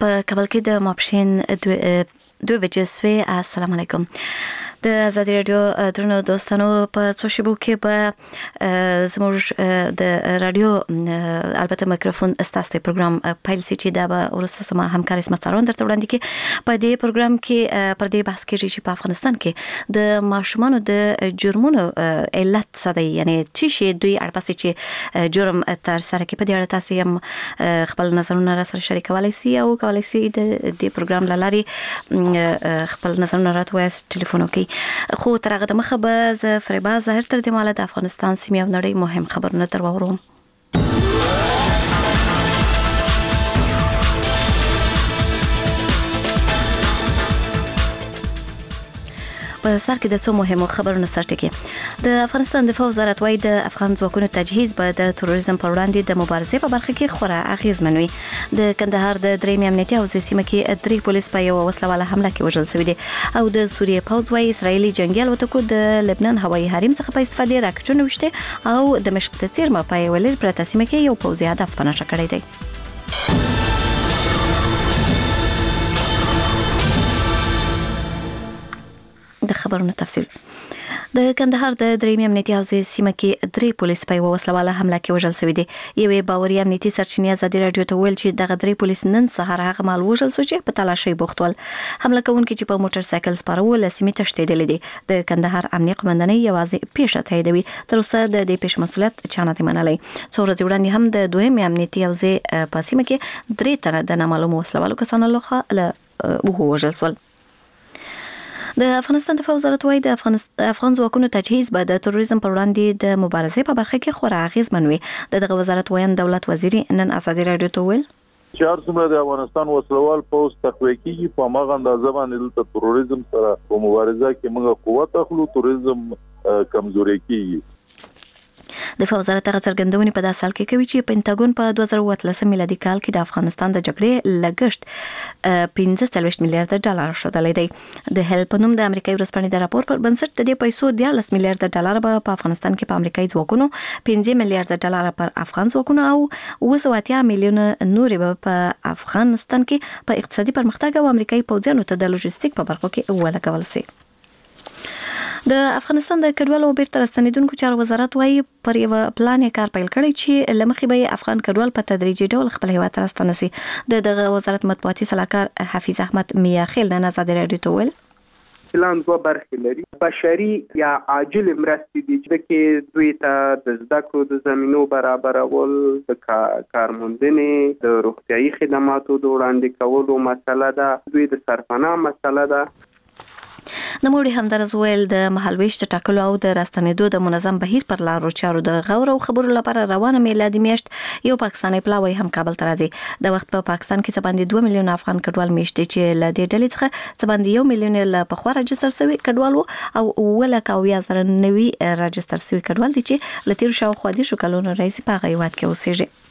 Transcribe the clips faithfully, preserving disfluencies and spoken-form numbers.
په کابل کې د ماپښین دوه بجې سوې. السلام علیکم. د آزادي رادیو درنو دوستانو په څو شیبو کې به زموږ د رادیو البته میکروفون استاسته پروګرام پیل سي چې دا به ورسته سم همکاري اسمت سارون درته وړاندې کې په دې پروګرام کې پر دې بحث کېږي چې په افغانستان کې د ماشومانو د جرمونو علت څه دی، یعنی چې شي دوی اړپسې چې جرم تر سره کې په دې اړه تاسو هم خپل نظرونه را سره شریکولای سي او کولای سي د دې پروګرام لاري خپل نظرونه راټوي ټلیفون وکړي. خو تر هغه دمخه به ز فریبا ظاهر تر دې ماله د افغانستان سیمې او نړۍ مهم خبرونه تر واورم. په سر کې د څو مهمو خبرونو سرټکی. د افغانستان دفاع وزارت وايي د افغان ځواکونو تجهیز به د تروریزم پر وړاندې د مبارزې په برخه کې خورا اغیزمن وي. د کندهار د درېیم امنیتي حوزې سیمه کې درې پولیس په یو وسلواله حمله کې وژل شوي دي او د سوریې پوځ وايي اسرایلی جنگي الوتکو د لبنان هوایي حریم څخه په استفادې راکټونه وشته او د مشک د څیرمه په یو لړ پرته سیمه کې یو پوځي هدف په نښه کړی دی. د خبرونو تفصیل. د کندهار د درېیم امنیتي حوزې سیمه کې درې پولیس په وسلواله حمله کې وژل شوي دي. یوې باوري امنیتي سرچینې آزادي رادیو ته ویل چې دغه درې پولیس نن سهار هغه مال وژل شو چې په تلاشۍ بوخت ول. حمله کوونکي چې په موټر سایکل سپارول سیمې تښتېدلې دي. د کندهار امنیه قومندانۍ یوازې پیښه تاییدوي. تر اوسه د دې پیښې مسؤلیت چا نه دی منلی. څو ورځې وړاندې هم د دویم امنیتي حوزې په سیمه کې درې تنه د نامعلومو وسلوالو کسانو لخوا ووژل شول. د افغانستان دفاع وزارت وايي د افغان ځواکونو تجهیز به د تروریزم پر وړاندې د مبارزې په برخه کې خورا اغیزمن وي. د دغه وزارت وایي دولت وزیر نن آزادي رادیو ته ویل چې څومره د افغانستان وسلوال پوز تقویه کیږي په ماغه اندازه باندې د تروریزم سره په مبارزه کې موږ قوت اخلو، تروریزم کمزوري کیږي. دفاع وزارت هغه څرګندونې په داسې حال کې کوي چې پینټاګون په دوه زره اوولس میلادي کال کې د افغانستان د جګړې لګښت پنځه څلوېښت میلیارډ ډالر ښودلی دی. د هیل په نوم د امریکایي ورځپاڼې د راپور پر بنسټ د دې پیسو دیارلس میلیارډ ډالر به په افغانستان کې په امریکایي ځواکونو، پنځه میلیارډ ډالر پر افغان ځواکونو او اوه سوه اتیا میلیونه نورې به په افغانستان کې په اقتصادي پرمختګ او امریکایي پوځیانو ته د لوجستیک په برخو کې ولګول شي. د افغانستان د کډوالو بیرته راستنیدونکو چارو وزارت وايي پر یو پلان کار پیل کړی چې لمخې به افغان کډوال په تدریجي ډول خپل هیواد ته راستنه شي. د دغه وزارت مطبوعاتي صلاحکار حفیظ احمد میاخیل نن آزادي رادیو ته ویل پلان دوه برخې لري. بشري یا عاجل مرستې دي چې کې دوی ته د زده کړو د زمینو برابرول، د کارموندنې، د روغتیايي خدماتو د وړاندې کولو مسله ده، دوی د سرپناه مسله ده. د موړي همدارز ویل د مهالويش د ټاکلو او د راستنېدو د منظم بهیر پر لارو چارو د غور او خبرو لپاره روانه میلادي میاشت یو پاکستاني پلاوی هم کابل ته راځي. د وخت په پاکستان کې څه باندې دوه میلیون افغان کډوال میشته چې له دې ډلې څخه څه باندې یو میلیون له پخوا راجستر شوي کډوال او ولکه او یا زره نوي راجستر شوي کډوال دي چې له تیر شاوخوا دېرشو کلونو راهیسې په هغه هیواد کې اوسېږي.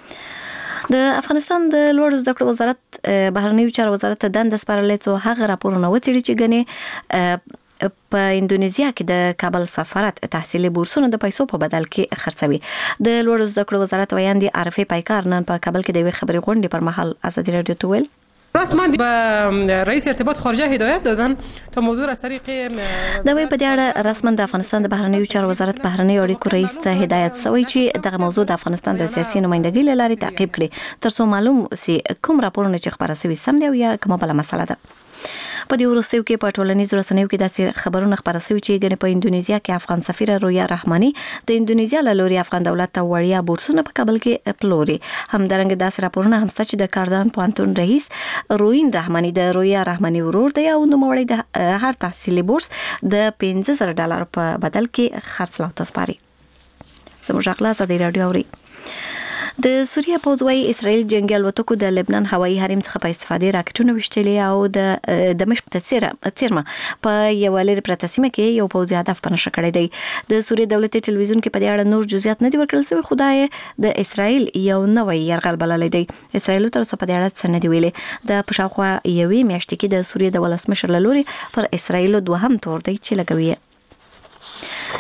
د افغانستان د لوړو زده کړو وزارت بهرنیو چارو وزارت ته دنده سپارلې څو هغه راپورونه وڅېړي چې ګنې په اندونیزیا کې د کابل سفارت تحصیلي بورسونو د پیسو په بدل کې خرڅوي. د لوړو زده کړو وزارت ویاندې عارفه پایکار نن په کابل کې د یوې خبري غونډې پر مهال آزادي رادیو ته ویل رسما به رئیس ارتباط خارجه هدایت دادن تا موضوع از طریق د وی په دې اړه رسما د افغانستان د بهرنیو چارو وزارت بهرنیو اړیکو رئیس ته هدایت شوی چې دغه موضوع د افغانستان د سیاسي نمائندګۍ له لارې تعقیب کړي ترڅو معلوم سي کوم راپورونه چې خبره شوي سم دي او یا کومه بل مسله ده. په دې وروستیو کې په ټولنیزو رسنیو کې داسې خبرونه خبره شوي چې ګنې په اندونیزیا کې افغان سفیر رویا رحماني د اندونیزیا له لوري افغان دولت ته وړیا بورسونه په کابل کې پلوري. همدارنګه داسې راپورونه هم شته چې د کاردان پوهنتون رئیس روین رحماني د رویا رحماني ورور دی او نوموړی د هر تحصیلي بورس د پنځه زره ډالر په بدل کې خرڅلاو ته سپاري. زموږ اخلاص د رادیو اوري. د سوریه پوځ وايي اسرائیل جنگي الوتکو د لبنان هوایي حریم څخه په استفادې راکټونه وشتلي او د دمشق ته څیرمه په یو لړ پرته سیمه کې یو پوځي هدف په نښه کړی دی. د سوریه دولتي ټلویزیون کې په دې اړه نور جزئیات نه دي ورکړل شوي، خو دا د اسرائیل یو نوی یرغل بللی دی. اسرائیل تر اوسه په دې اړه څه نه دی ویلي. د په شاوخوا یوې میاشتې کې د سوریه د ولسمشر له لوري پر اسرائیل دوهم تور دی چې لګوي.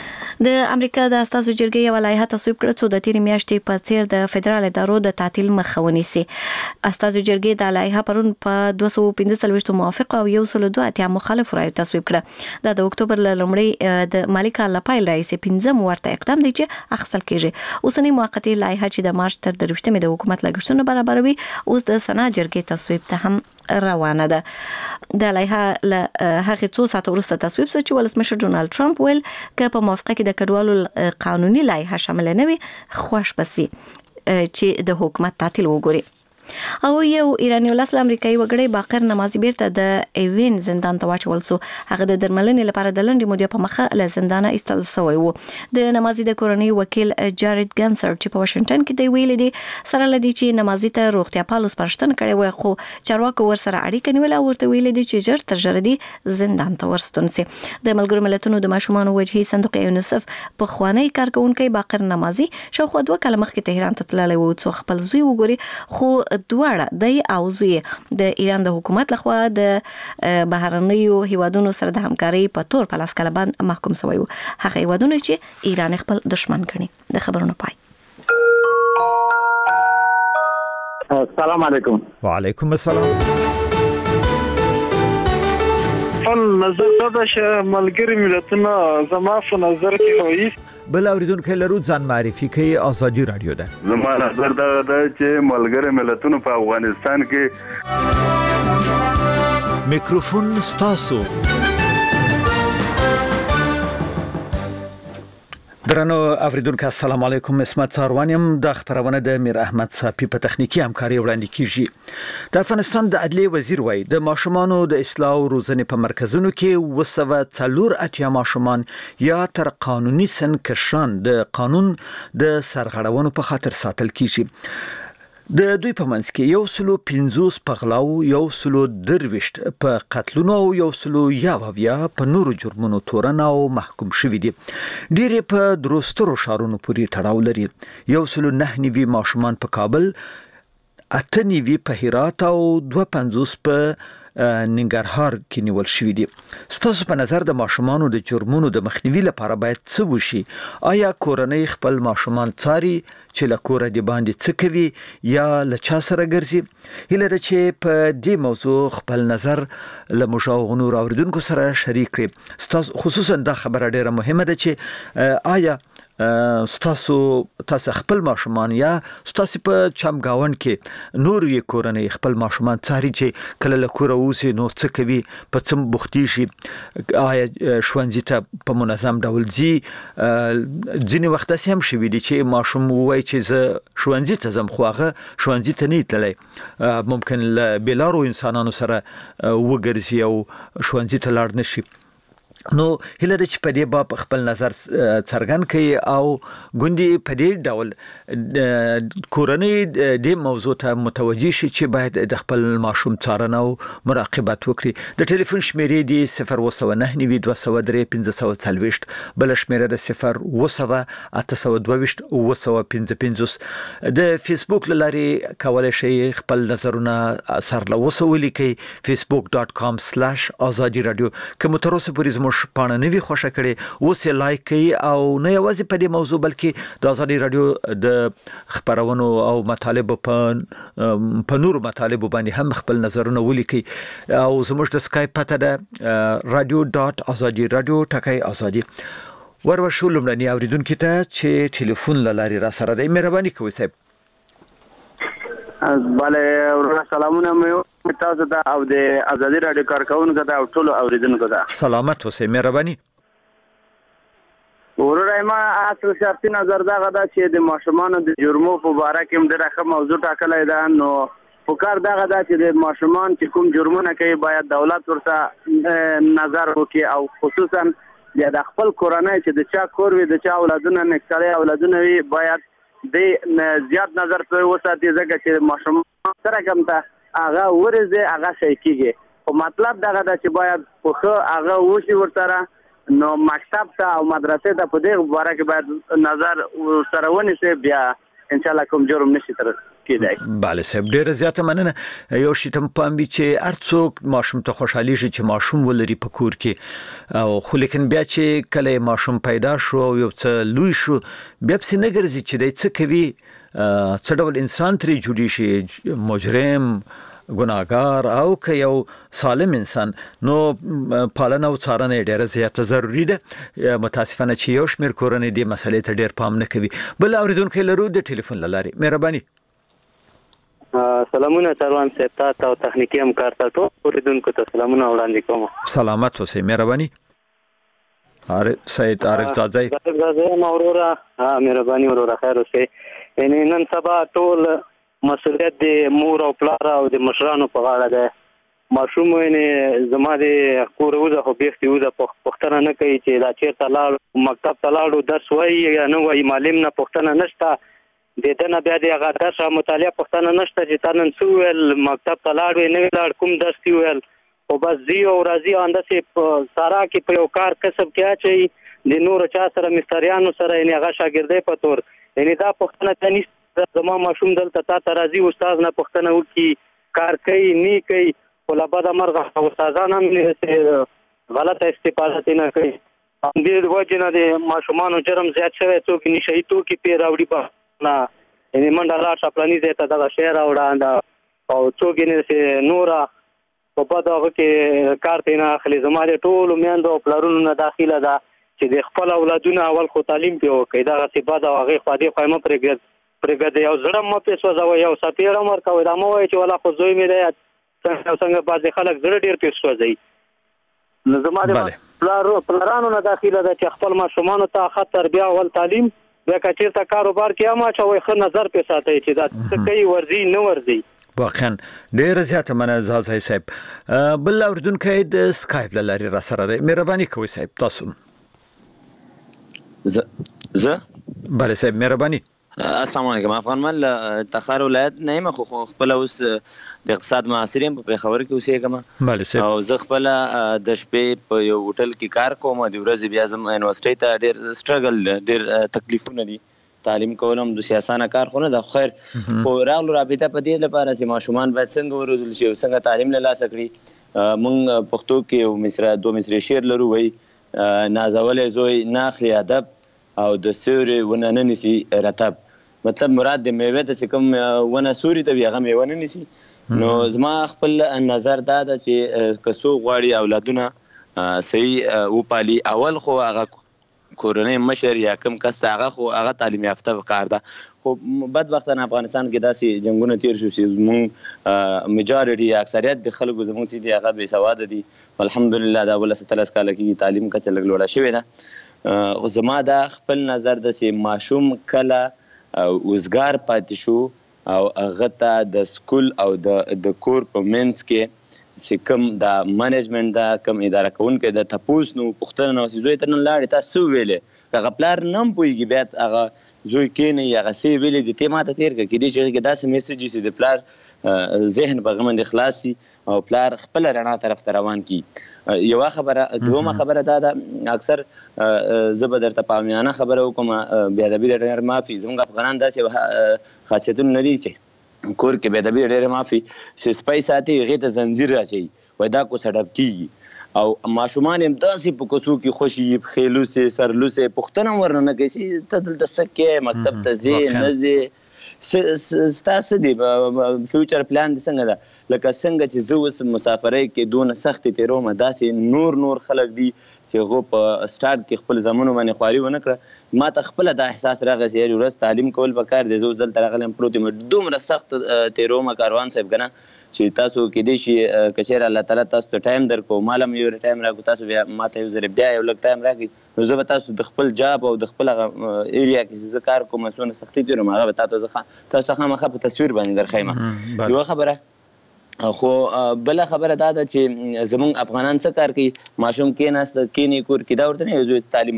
د امریکا د استازو جرګې یو لایحه تصویب کړه چې د تیرې میاشتې په څیر د فدرال ادارو د تعطیل مخه ونیسي. استازو جرګې د لایحه پرون په دوه سوه او پنځه څلوېښت موافق او یو سل دوه اتیا مخالف رایو تصویب کړه. دا د اکتوبر له لومړۍ د مالي کال لپاره رئیس پنځم ورته اقدام دی چې اخیستل کیږي. اوسنی موقتی لایحه چې د مارچ تر درویشتمې د حکومت لګښتونه برابروي اوس د سنا جرګې تصویب ته هم روانه ده. د لایحه له هغه څو ساعت وروسته تصویب شو چې ولسمشر ډونالد ټرمپ ویل ک په موافقه کې د کډوالو قانوني لایحه شامل نه وي خوش بسي چې د حکومت تعطیل وګوري. او یو ایرانی ولس امریکایي وګړی باقر نمازي بیرته د ایوین زندان ته واچول سو. هغه د درملنې لپاره د لنډې مودې په مخه له زندانه ایستل شوی وو. د نمازي د کورنۍ وکیل جارید ګنسر چې په واشنگټن کې دی ویل دي سره لدی چې نمازي ته روغتیا پالو سپارښتنه کړې وای خو چارواکو ور سره اړیکه نیول او ورته ویل دي چې ژر تر ژره دي زندان ته ورستون سي. د ملګرو ملتونو د ماشومان وجهي صندوق یونیسف په خوانی کارکونکو باقر نمازي شاوخوا دوه کاله مخکې تهران ته تللی وو څو خپل زوی وګوري خو دواړه د او زوی د ایران د حکومت لخوا د بهرنیو هیوادونو سره د همکاري په تور په لاس کله باندې محکوم شوی وو. هغه هیوادونه چې ایران خپل دشمن ګڼي. د خبرونو پای. السلام علیکم. وعلیکم السلام. فل نظر دا چې ملګری ملتونه زما په نظر کې هویس بل اوریدونکو لرو ځان معرفي کوي. ازادي رادیو ده. زما نظر دا ده چې ملګری ملتونو په افغانستان کې میکروفون ستاسو. درنو اوریدونکو السلام علیکم. اسمت ساروانیم. د خبرونه د میر احمد صافی په تخنیکی همکاري وړاندې کیږي. د افغانستان د عدلیه وزیر وایي د ماشومانو د اصلاح او روزنې په مرکزونو کې وسوه څلور اتیا ماشومان یا تر قانوني سن کشان د قانون د سرغړونو په خاطر ساتل کیږي. د دوی په منځ کې یو سلو پنځوس په غلاو، یو سلو درويشت په قتلونو او یو سلو یاویا په نورو جرمونو تورن او محکوم شوي دي. ډېر په دروسترو شارونو پورې تړاو لري. یو سلو نه نیوي ماشومان په کابل، اته نیوي په هرات او دوه پنځوس په ننګرهار کې نیول شوي دي. ستاسو په نظر د ماشومانو د جرمونو د مخنیوي لپاره باید څه وشي؟ آیا کورنۍ خپل ماشومان څاري چې له کوره دی باندې څه کوي یا له چا سره ګرځي؟ هیله ده چې په دې موضوع خپل نظر له مشاورینو اوریدونکو سره شریک کړئ. ستاسو خصوصا دا خبره ډیره مهمه ده چې آیا ستاسو تاسو خپل ماشومان یا ستاسو په چمګاون کې نور یې کورنۍ خپل ماشومان څاري چې کله له کوره وځي نو څه کوي، په څه بوختي شي، آیا ښوونځي ته په منظم ډول ځي؟ ځینې وخت هم شوي دي چې ماشوم وایي چې زه ښوونځي ته ځم خو هغه ښوونځي ته نه تللی، ممکن له بیلارو انسانانو سره وګرځي او ښوونځي ته لاړ نشي. نو هیله ده چې په دې باب خپل نظر څرګند کړي او ګوندي په دې ډول کورنۍ د موضوع ته متوجي شي چې باید د خپل ماشوم څارنه او مراقبت وکړي. د ټلیفون شمیرې دی صفر اوه نه نوي دوه سوه درې پنځه سوه څلوېښت، بل شمیره د صفر اوه اته سوه دوه ویشت اوه سوه پنځه پنځوس. د فیسبوک له لارې کولای شئ خپل نظرونه سره وسو ولیکئ facebook dot com slash azadi radio. کوم تر اوسه پورې زموږ پاڼه نوی خوښه کړي اوس یې لایک کړئ او نه یوازې په دې موضوع بلکې د ازادي رادیو د خبرونو او مطالب په په نورو مطالب باندې هم خپل نظرونه ولیکئ. او زموږ د سکایپ پته ده radio dot azadi radio ټکای ازادي. ورورشو لمړنی اوریدونکو ته چې ټلیفون لاري را سره دی، مهرباني کوئ صاحب. بله ورونه سلامونه مې تاسو ته او د ازادي رادیو کارکونکو ته او ټول اوریدونکو ته سلامت اوسئ. مهرباني. ورونه ما اصل شخصي نظر دا غدا چې د ماشومان د جرمو په اړه کوم ډېره ښه موضوع ټاکلې ده. نو فکر دا غدا چې د ماشومان چې کوم جرمونه کوي باید دولت ورته نظر وکړي او خصوصا د خپل کورنۍ چې د چا کور وي د چا اولادونه نکړي اولادونه وي باید د زیات نظر په وساتي ځکه چې ماشومان سره کوم ته هغه ورزه هغه شي کیږي. او مطلب دا غدا چې باید خو هغه وشي ورسره نو مکتب ته او مدرسې ته په دې اړه کې باید نظر سره ونیسي بیا ان شاء الله کوم جرم نشي تر کېدای. bale صاحب ډیره زیاته مننه. یو شی ته پام وی چې ارڅوک ماشوم ته خوشحالي شي چې ماشوم ولري په کور کې او خو لیکن بیا چې کله ماشوم پیدا شو او یو څه لوی شو بیا په نګرځي چې د څه کوي څه ډول انسان ترې جوړی شي مجرم ګناهګار او که یو سالم انسان نو پالنه او څارنه ډیره زیاته ضروری ده. متاسفانه چې یو شمېر کورنۍ دې مسلې ته ډیر پام نه کوي. بل اوریدونکو لرو د ټلیفون لاري مهرباني. سلامونه سروان صاحب ته او تخنیکی همکار ته ټول اوریدونکو ته سلامونه وړاندې کوم. سلامت اوسئ مهرباني. عارف سید عارف زاځي زاځي مورورا ها مهرباني ورورا خیر اوسئ. ان نن سبا ټول مسؤلیت د مور او پلار او د مشرانو په غاړه ده. ماشوم یې زما د کور وځه خو بیختي وځه پښتنه نه کوي چې دا چیرته لاړ مکتب ته لاړو درس وایي یا نه وایي معلم نه پښتنه نشته د دې نه بیا د هغه درس مطالعه پښتنه نشته چې تا نن څه ویل مکتب ته لاړ نه لاړ کوم درس دی ویل خو بس زی او راځي انداسې په سارا کې په یو کار کسب کې اچي د نور چا سره مستریانو سره یې هغه شاګردۍ په تور یعنی دا پښتنه ته نشته. زما ماشوم دلته تا ته راځي استاد نه پښتنه وکي کار کوي نه کوي خو لا بعد مرغه استادان هم غلطه استفاده نه کوي. هم دې وجه نه د ماشومانو جرم زیات شوی څوک نشي توکي پی راوړي په نه یعنی منډه لاړ شپلني دې ته دغه شعر راوړه او څوک یې نورا په پد هغه کې کار ته نه اخلي. زما د ټولو میندو او پلارونو نه داخله ده چې د خپل اولادونو اول خو تعلیم پیو کوي دغه څه بعد هغه خو دې قائمه پرګد پرګد یو زړه مو پیسو زو یو سپیړه مر کوي دا مو وای چې ولا خو زوی مې دی څنګه څنګه بعض خلک زړه ډیر پیسو ځي. نو زما د پلارو پلارانو نه داخله ده چې خپل ماشومان ته ښه تربیه او تعلیم بیا کچیر ته کاروبار کې ما چوي خو نظر په ساتي چې دا څه کوي ورزي نه ورزي. واقعا ډیر زیاته مننه زاځي صاحب. بل اوریدونکو د سکایپ لاري را سره ده مهرباني کوئ صاحب تاسو. ز ز bale صاحب مهرباني. السلام علیکم. افغان مل تخار ولایت نه یم خو خپل اوس د اقتصاد معاصرین په خبر کې اوسېږم. bale صاحب او زه خپل د شپې په یو هوټل کې کار کوم د ورځې بیا زم یونیورسيټي ته ډېر سټرګل ډېر تکلیفونه دي تعلیم کولم د سیاسانه کار خو نه د خیر خو راغلو رابطه په دې لپاره چې ماشومان باید څنګه وروزل شي او څنګه تعلیم له لاسه کړي. مونږ پښتو کې یو مصرع دوه مصرع شعر لرو وای نازولې زوی ناخلی ادب او د سوري ونه نه نسی رتب. مطلب مراد د میوه د کوم ونه سوري ته هغه میوه نه نسی. نو زما خپل نظر دا ده چې کسو غواړي اولادونه صحیح او پالي اول خو هغه کورنۍ مشر یا کم کس هغه خو هغه تعلیم یافته کار ده. خو بدبختانه افغانستان کې داسې جنگونه تیر شو چې مونږ میجارټي اکثریت د خلکو زموږ سي دي هغه بې سواد دي. الحمدلله دا ولس تلس کال کې تعلیم کچه لګ لوړه شوې ده. او زما دا خپل نظر ده چې ماشوم کله وزګار پاتې شو او هغه ته د سکول او د د کور په منځ کې چې کوم د منیجمنت دا کوم اداره کوونکی د تپوس نو پښتنه نو زوی ته نه لاړې تاسو ویلې هغه پلار نم پويږي بیا هغه زوی کې نه هغه سی ویلې د ته ماته تیر کې دي چې داسې میسج چې د پلار ذهن په غمند اخلاصي او پلار خپل رڼا طرف ته روان کی. یو خبره دومره خبره دا ده اکثر زبر درته پامیانه خبره وکم بیا د بیر ډیر مافي زموږ افغانان داسې خاصیتونه لري چې کور کې بیا د بیر ډیر مافي چې سپای ساتي غیته زنجیر راچي وای دا کو سړب کیږي او ماشومان هم داسې په کوڅو کې خوشي خېلو سه سرلو سه پښتنه ورنه کوي ته دلته سکه مکتب ته زی نزه ستاسو دی فیوچر پلان د څنګه ده لکه څنګه چې زه اوس مسافرۍ کې دونه سخت تیروم داسې نور نور خلک دي چې غو په سٹارټ کې خپل زمونو باندې خواري ونه کړه ما ته خپل دا احساس راغی چې ورځ تعلیم کول پکار دی زه اوس دلته راغلم پروت م دومره سخت تیروم کاروان صاحب کنه چې تاسو کې دي شي کچیر الله تعالی تاسو ته ټایم درکو مالم یو ټایم راکو تاسو بیا ماته یو زره بیا یو لک ټایم راکې نو زه به تاسو د خپل جاب او د خپل ایریا کې چې کار کوم مسونه سختي تیروم هغه به تاسو ځخه تاسو خامخا په تصویر باندې درخېما یو خبره خو بل خبره دا ده چې زمونږ افغانان څه کار کوي ماشوم کې ناست کینی کور کې دا ورته نه یو تعلیم وکړه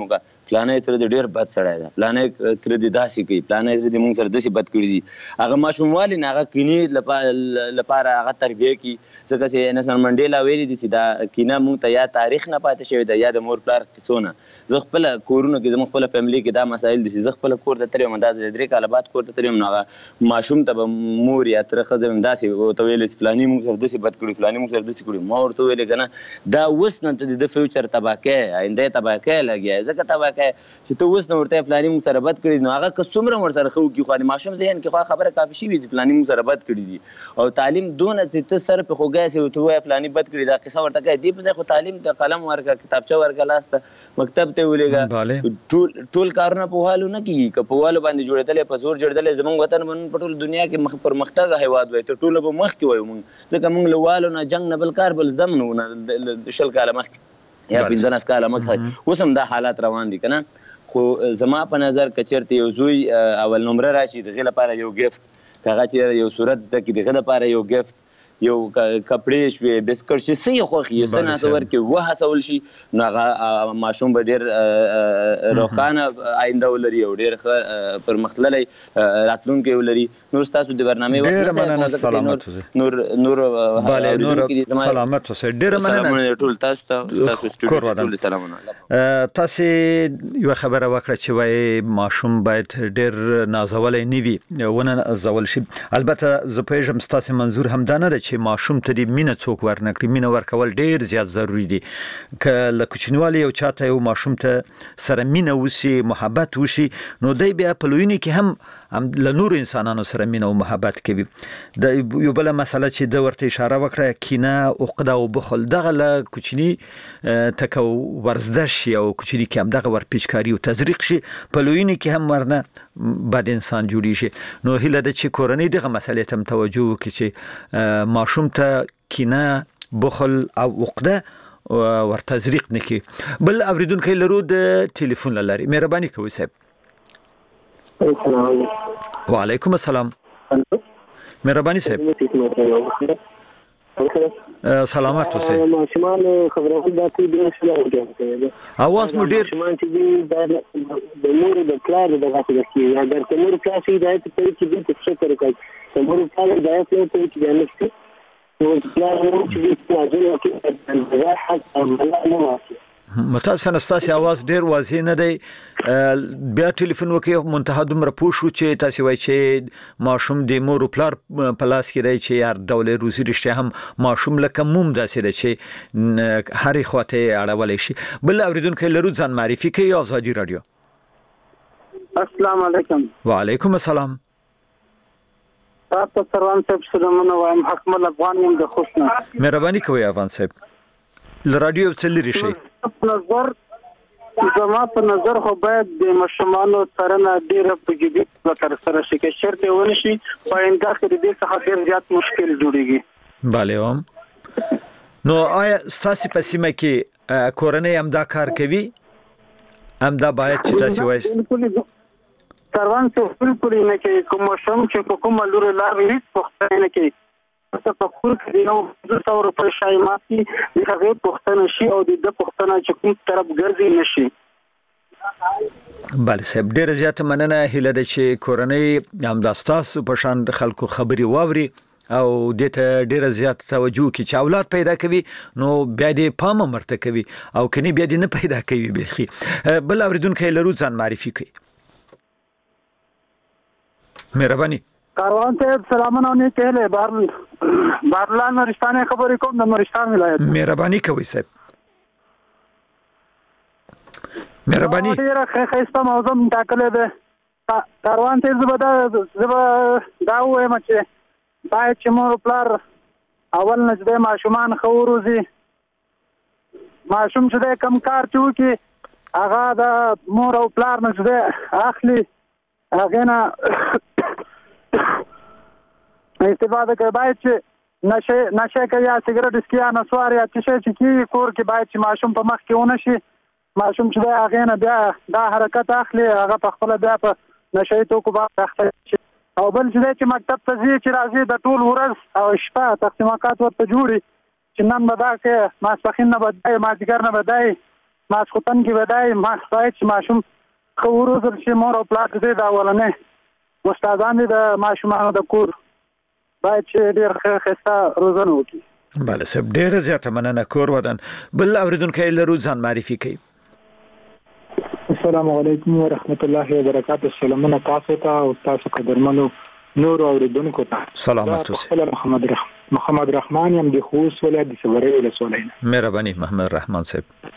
فلانې تر دې ډېر بد سړی ده، فلانې تر دې داسې کوي، فلانې تر دې موږ سره داسې بد کړي دي. هغه ماشوموالي نه هغه کینې لپاره هغه تربیه کړي، ځکه چې نیلسن منډیلا ویلي دي چې دا کینه موږ ته یا تاریخ نه پاتې شوې ده یا د مور پلار کیسو نه. زه خپله کورونو کې زموږ خپله فیملي کې دا مسایل دي چې زه خپله کور ته تللی یم، دا زه درې کاله بعد کور ته تللی یم، نو هغه ماشوم ته به مور یا تره ښځه یم داسې ورته ویلې چې فلاني موږ سره داسې بد کړي، فلاني موږ سره داسې کړي. ما ورته ویلې که نه دا اوس نه ته د فیوچر تباه کوې، آینده یې تباه کوې لګیا یې، ځکه تباه کوې چې ته اوس نه ورته یې فلاني موږ سره بد کړي، نو هغه که څومره ورسره ښه وکړي خو د ماشوم ذهن کې خو خبره کافي شوي چې فلاني موږ سره بد کړي دي. او تعلیم دونه چې ته سر پرې خوږی سې ورته ووایې فلاني بد کړي، دا قصه ورته کوې، دې په ځای خو تعلیم ته قلم ورکړه، کتابچه ورکړه لاس ته، مکتب ته ولېږه. ټول ټول کارونه په والو نه کېږي، که په والو باندې جوړېدلی په زور جوړېدلی زموږ وطن به نن په ټول دنیا کې مخ پرمختګ هېواد وای، تر ټولو به مخکې وایو موږ، ځکه موږ له والو نه جنګ نه بل کار بل زده نه وو شل کاله مخکې یا پنځلس کاله مخکې. اوس هم دا حالات روان دي که نه. خو زما په نظر که چېرته یو زوی اول نمره راشي د هغې لپاره یو ګفت، که هغه چې یو صورت زده کړي د هغې لپاره یو ګفت، یو کپړې شوې بسکټ شي څه یې خوښ یې څه ناڅه ورکړي وهڅول شي، نو هغه ماشوم به ډېر روښانه آینده ولري او ډېر ښه پرمختللی راتلونکی ولري. نور ستاسو د برنامې ډېره مننه، سلامت اوسئ. نور نور سلامت اوسئ، ډېره مننه ټول تاسو ته، ستاسو سټوډیو ټول سلامونه. تاسې یوه خبره وکړه چې وایي ماشوم باید ډېر نازولی نه وي، ونه نازول شي. البته زه پوهېږم ستاسې منظور همدا نه ده چې ماشوم ته دې مینه څوک ورنکړي، مینه ورکول ډېر زیات ضروري دي. که له کوچنیوالي یو چاته یو ماشوم ته سره مینه وشي، محبت وشي، نو دی بیا په لویینې کې هم له نورو انسانانو سره مینه او محبت کوي. د یو بله مسله چې ده ورته اشاره وکړه، کینه، عقده او بخل، دغه له کوچني ټکه ورزده شي او کوچني کې همدغه ورپیچکاري او تزریق شي، په لویینې کې هم ورنه بد انسان جوړیږي. نو هیله ده چې کورنۍ دغه مسلې ته هم توجه وکړي چې ماشوم ته کینه، بخل او عقده ورتزریق نه کړي. بل اوریدونکی لرو د ټلیفون له لارې، مهرباني کوئ صاحب. وعلیکم السلام. مهرباني صاحب. سلامت اوسئ. ماشومان خبرونه دا کوي د اسلام اواز مو ډیر ماشومان چې د مور د پلار د غاښ د کی یا د مور پلار چې دا ته چې د څه کار کوي، د مور پلار دا ته چې د نشته او پلار مور چې د اجازه کې د راحت او ملګری نه واسي. متاسفانه ستاسو اواز ډیر واضح نه دی، بیا ټلیفون وکړئ. منتها دومره پوه شو چې تاسو وایي چې ماشوم د مور او پلار په لاس کې دی، چې هر ډول روزي رښتیا هم ماشوم لکه موم داسې دی چې هرې خواته یې اړولی شي. بل اورېدونکی لرو، ځان معرفي کوي. ازادي راډیو. السلام علیکم. وعلیکم السلام. تاسو سروان صاحب سلامونه وایم، حکمل افغان یم د خوشنه. مهرباني کوئ افغان صاحب، له رادیو څه لرې شئ؟ نظر زما په نظر خو باید د ماشومانو څارنه ډېره په جدي توګه ترسره شي، که چېرته ونه شي په آینده کې د دې څخه ډېر زیات مشکل جوړېږي. بله هم. نو آیا ستاسو په سیمه کې کورنۍ همدا کار کوي؟ همدا باید چې تاسو وایئ؟ سروان صاحب بالکل نه کوي. کوم ماشوم چې په کومه لورې لاړ هېڅ پوښتنه نه کوي، په کور کې د یو سو روپۍ شای ماتي د هغې پوښتنه شي او د ده پوښتنه چې کوم طرف ګرځي نه شي. بله صاحب، ډېره زیاته مننه. هیله ده چې کورنۍ همدا ستاسو په شان خلکو خبرې واوري او دې ته ډېره زیات توجه وکړي. چې اولاد پیدا کوي نو بیا دې پام هم ورته کوي، او که نه بیا دې نه پیدا کوي بیخي. بل اورېدونکی لرو، ځان معرفي کوي. مهرباني. کاروان صاحب سلامونه او نیک هیلې. بهر بهرلان نورستان خبرې کوم، د نورستان ولایت. مهرباني کوئ صاحب، مهرباني. ډېره ښایسته موضوع مو ټاکلې ده. کاروان صاحب زه به دا زه به دا ووایم چې باید چې مور پلار اول نه چې دی ماشومان ښه وروزي. ماشوم چې دی کم کار چې وکړي هغه د مور او پلار نه چې دی اخلي، هغې نه استفاده کوي. باید چې نشه نشه کوي یا سګرټ اسکي یا نسوار یا څه شی چې کېږي کور کې، باید چې ماشوم په مخ کې ونه شي. ماشوم چې دی هغې نه بیا دا حرکت اخلي، هغه په خپله بیا په نشه یي توکو باندې اخته شي. او بل چې دی چې مکتب ته ځي، چې راځي د ټول ورځ او شپه تقسیمات ورته جوړي چې نن به دا کوې، ماسپښین نه به دی، مازدیګر نه به دی، ماسختن کې ودای ما ستای چې ماشوم خو ورزر شي مور او پلار دې دا ولنه استادان دې د ماشومانو د کور باید چې ډېر ښه ښه روزنه وکړي. بله صاحب ډېره زیاته مننه. کور ودان بل اوریدونکی لرو ځان معرفي کوي. السلام علیکم ورحمت الله وبرکاته. سلامونه تاسو ته او تاسو قدرمنو نور اوریدونکو ته. سلامات اوسئ. محمد رحمان محمد رحمان یم د خوست ولایت د صبري ولسوالۍ. مهرباني محمد رحمان صاحب.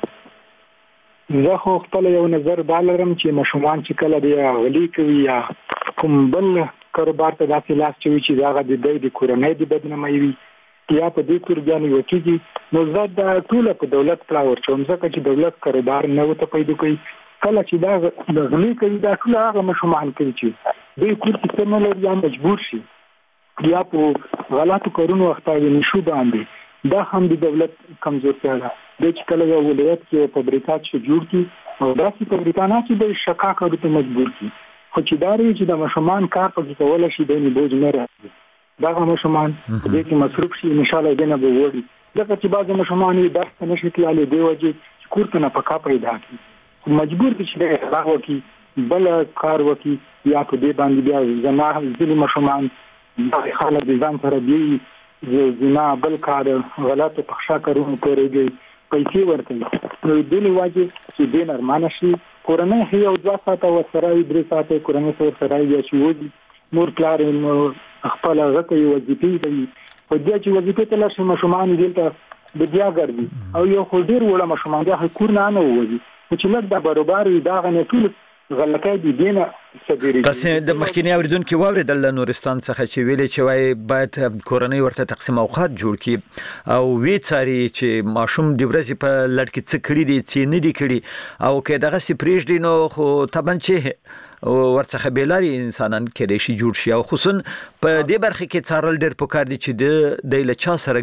زه خو خپل یو نظر دالرم چې مشومان چې کله دی غلي کوي یا کوم بل کاروبار ته داسې لاس چوي چې دا د دې د کورنۍ د بدنامي وي یا په دې تور ځان یو کېږي نو زه د ټول په دولت پلاور چوم ځکه چې دولت کاروبار نه وته پیدا کوي کله چې دا د غلي کوي دا ټول هغه مشومان کوي چې دې کور کې نه لري یا مجبور شي یا په غلطو کارونو اخته نشو باندې دا هم د دولت کمزورتیا ده. د چې کله یو ولایت کې فابریکات چې جوړ کی او داسې فابریکانات چې د شکا کارو ته مجبور کی خو چې دا لري چې د مشمان کار په کول شي د نه بوج نه راځي دا مشمان د کې مصروف شي ان شاء الله دنه به وړي دا چې بعض مشمان د درس نشي کېاله دی وجه کورته نه پکا پیدا کی مجبور دي چې دا وکي بل کار وکي یا په دې باندې بیا زما ځینې مشمان د خلک د ځان سره دی زنا بل کار غلط پخښا کارونه کوي پیسې ورکوي نو دلی واجب چې دین ارمانه شي کورنۍ هي او ځا ساته ورسره درې ساته کورنۍ سره سره یا چې وږي مور پلار خپل غته وظیفې کوي په دې چې وظیفې ته لاسه مشمان دلته د بیا ګرځي او یو خو ډیر وړه مشمان ده کور نه نه وږي چې لږ د برابر دا غنه ټول غلطای دي دینه صدري تاسو د مخکینی اوریدونکو واوریدل نورستان څخه چې ویلې چې وای باید کورنۍ ورته تقسیم اوقات جوړ کړي او وی چاري چې ماشوم د ورځې په لړ کې څه کړی دي چې نه دي کړی او کې دغه سپریج دي نو خو طبعا چې ورڅخه بیلاري انسانان کې شي جوړ شي او خصوصا په دې برخه کې څارل ډېر پکار دي چې د د لچا سره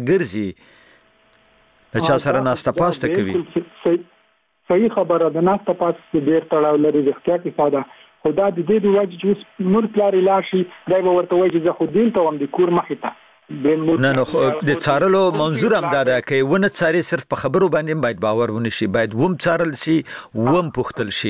ګرځي د چا سره ناسته پاسته کوي. صحیح خبره ده ناسته پاسته ډیر تړاو لري د اختیار کې ساده خدا د دې د وجه چې مور پلار لاشي دا به ورته وایي چې خو دین ته هم د کور مخې ته نه نو د څارلو منظور هم دا ده کې ونه څاري صرف په خبرو باندې باید باور ونه شي باید وم څارل شي وم پختل شي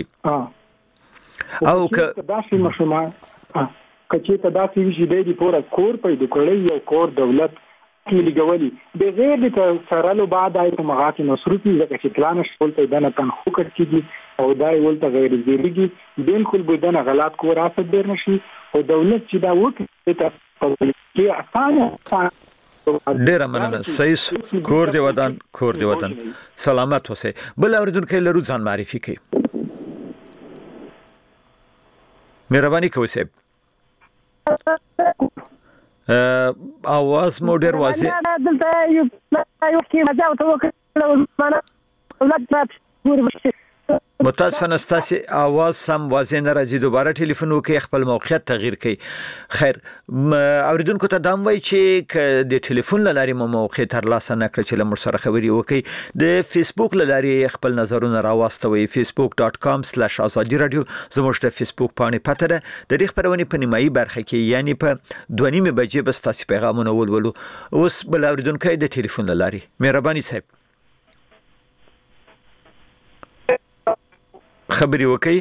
او که داسې مشما کچې ته داسې وي چې د پوره کور پیدا کړی یو کور دولت کې لګولي د غیر د سرالو بعد آی په مغاکي مصروفي ځکه چې پلان شول ته دنه تنخو کړي او دای ولته غیر ضروري بالکل بدنه غلط کو راست ډیر نشي او دولت چې دا وکړي ته په اسانه ډیر مننه صحیح کور دی ودان کور دی ودان سلامت اوسئ. بل اوریدونکو لرو ځان معرفي کړئ. مهرباني کوئ صاحب. اواز مو ډیر واضح دلته یو یو کې مزه او توکل ولادت متاسفانه ستاسو اواز سم واضح نه راځي دوباره ټلیفون وکړئ خپل موقعیت تغییر کړئ. خیر اوریدونکو ته دام وای چې د ټلیفون لارې مو موقع تر لاسه نه کړ چې لمر سره خبري وکړئ د فیسبوک لارې خپل نظرونه راوستوي facebook dot com slash azadi radio زموږ د فیسبوک باندې پته ده د دې خبرونه په نیمایي برخه کې یعنی په دوه نیمه بجې بس تاسو پیغامونه ولولو. اوس بل اوریدونکو د ټلیفون لارې مهرباني صاحب خبري وکي.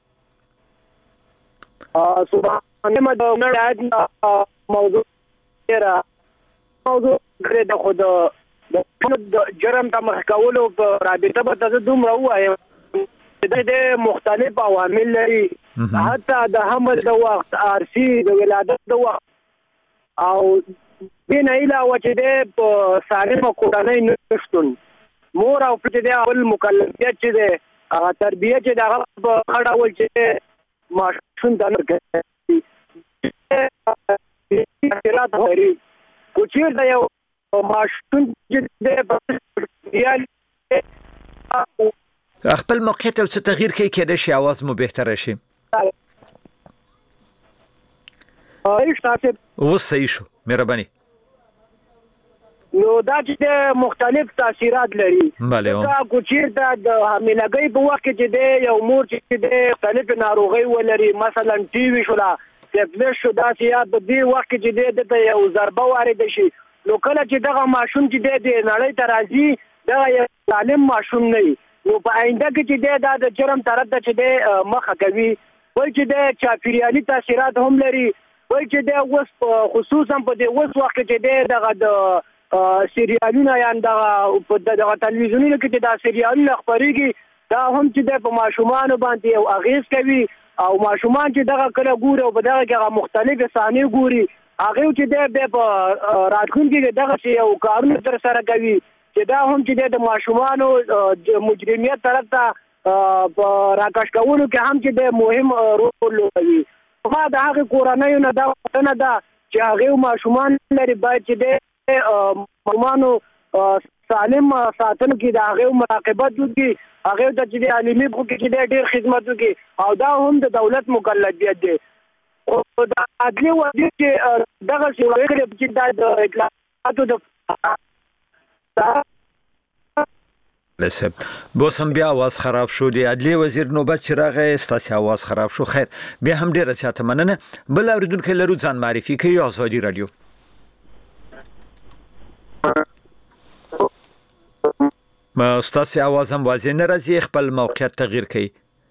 ا سبحان ما د نړۍ موضوع را موضوع غره د خود د جرم ته مخ کولو په رابطه به تاسو دومره وایم د مختلف عوامل لري حتی د حمل د وخت ارسي د ولادت د وخت او بین علاوه چې د په سالمه کورنۍ نشټون مور او پلار د اول مکلفیت چې د هغه تربیه چې دا په اړه ول چې ماشوم د نرګي اعتراض لري کوچیر دا یو ماشوم چې د خپل موقعیت او څه تغییر کوي کېدای شي आवाज مو بهتره شي. او صحیح شو مهرباني. نو دا چې مختلف تاثیرات لري دا کوچیر دا د حاملګۍ په وخت کې د یو مور چې د مختلف ناروغي ولري مثلا ټي وي شولا سپلش شو دا چې د دې وخت کې د یو ضربه وارد شي نو کله چې دغه ماشوم چې د نړۍ ته راځي دا یو سالم ماشوم نه نو په آینده کې چې دا د جرم طرف ته چې مخه کوي وای چې د چاپیریالي تاثیرات هم لري وای چې د اوس خصوصا په دې اوس وخت کې دغه د سریالونو یا دغه په دغه تلویزیونونو کې چې دا سریالونه خبرېږي دا هم چې په ماشومان باندې یو اغیز کوي او ماشومان چې دغه کله ګوري او په دغه کې مختلفه صحنې ګوري هغه چې د په راتلونکي کې دغه یو کارونه تر سره کوي چې دا هم چې د ماشومانو مجرمیت طرف ته په راکاش کولو کې هم چې د مهم رول لوبوي ما د هغه کورنۍ نه دا نه دا چې هغه ماشومان لري باید چې د ماشومانو سالم ساتنه کې د هغه مراقبت وکړي هغه د چې عالمي بو کې د ډېر خدمت وکړي او دا هم د دولت مکلفیت دی او د عدلي وزیر چې دغه څه وکړي چې د اطلاعاتو د لسه بوسم بیا आवाज خراب شو دی عدلی وزیر نوبت چراغه ستاسي आवाज خراب شو خیر بیا هم ډیره زیاته مننه بل اوریدونکو لرو ځان معرفي کوي آزادي رادیو ما ستاسي आवाज هم واضح نه راځي خپل موقعیت تغییر کړئ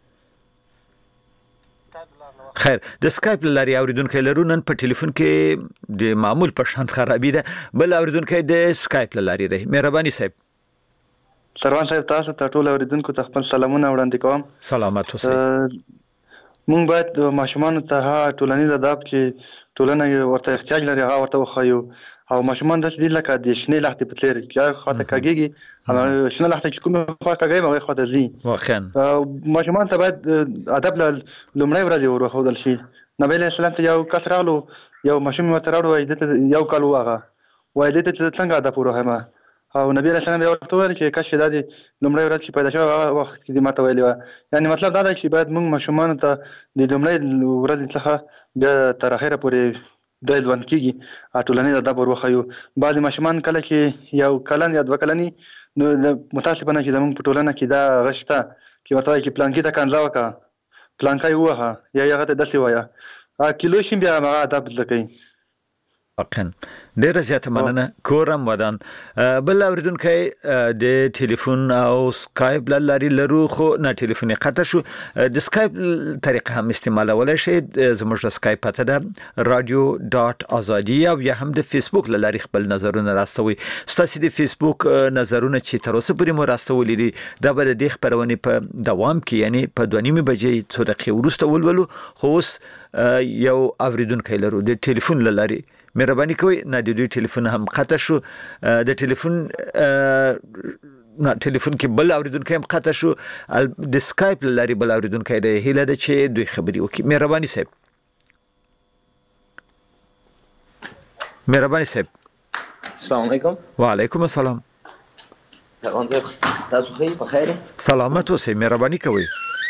خیر د سکایپ لاري اوریدونکو لرو نن په ټلیفون کې د معمول په شان خرابې ده بل اوریدونکو د سکایپ لاري ده مهرباني صاحب سروان صاحب تاسو ته ټول اوریدونکو ته خپل سلامونه وړاندې کوم سلامات اوسئ مونږ باید د ماشومان ته ها ټولنیز آداب چې ټولنه ورته احتیاج لري هغه ورته وخایو او ماشومان د دې لکه د شنې لختې په تلری چې خاطر کاږي او شنه لختې چې کومه خوا کاږي هغه خاطر زی واخین ماشومان ته باید ادب لومړی ورځ ورخول شي نبی له سلام ته یو کثرالو یو ماشوم ورته راوړو یو کالو هغه وای دې ته څنګه ادب ورهمه او نبی رسول الله ورته ویل چې کاش د لومړی ورځ چې پیدا شو وخت کې ماته ویلی و یعنی مطلب دا دی چې باید موږ ماشومان ته د لومړی ورځ څخه بیا تر اخره پورې د ځوان کېږي ټولنیز ادب ورخایو بعض ماشومان کله چې یو کلن یا دوه کلنی نو متاسفانه چې موږ په ټولنه کې دا غشته چې ورته چې پلان کې تا کنځا وکړه پلان کې وها یا هغه ته دسي وایا کیلو شین بیا هغه ادب زکای واقعا ډیره زیاته مننه کورم ودان بل اوریدونکو د ټلیفون او سکایپ لاري لرو خو نه ټلیفون قطع شو د سکایپ طریقه هم استعمالولای شئ زموږ د سکایپ پته ده رادیو ډاټ ازادي او یا هم د فیسبوک لاري خپل نظرونه راستوي ستاسو د فیسبوک نظرونه چې تر اوسه پورې مو راستولې دي دا به د خبرونه په دوام کې یعنی په دوه نیمه بجې څو دقیقې وروسته ولولو خو اوس یو اوریدونکو لرو د ټلیفون لاري مهرباني کوئ نه د دوی ټلیفون هم قطع شو د ټلیفون نه ټلیفون کې بل اوریدونکو هم قطع شو د سکایپ لاري بل اوریدونکو د هیله ده چې دوی خبري وکړي مهرباني صاحب مهرباني صاحب السلام علیکم وعلیکم السلام سلام صاحب تاسو خیر په خیر سلامت اوسئ مهرباني کوئ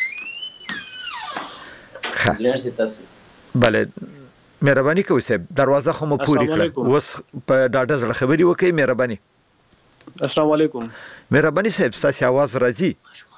ښه لرسي تاسو بله مهرباني کوئ صاحب دروازه خو مو پوری کړه اوس په ډاډه زړه خبري وکړئ مهرباني السلام علیکم مهرباني صاحب ستاسو आवाज راځي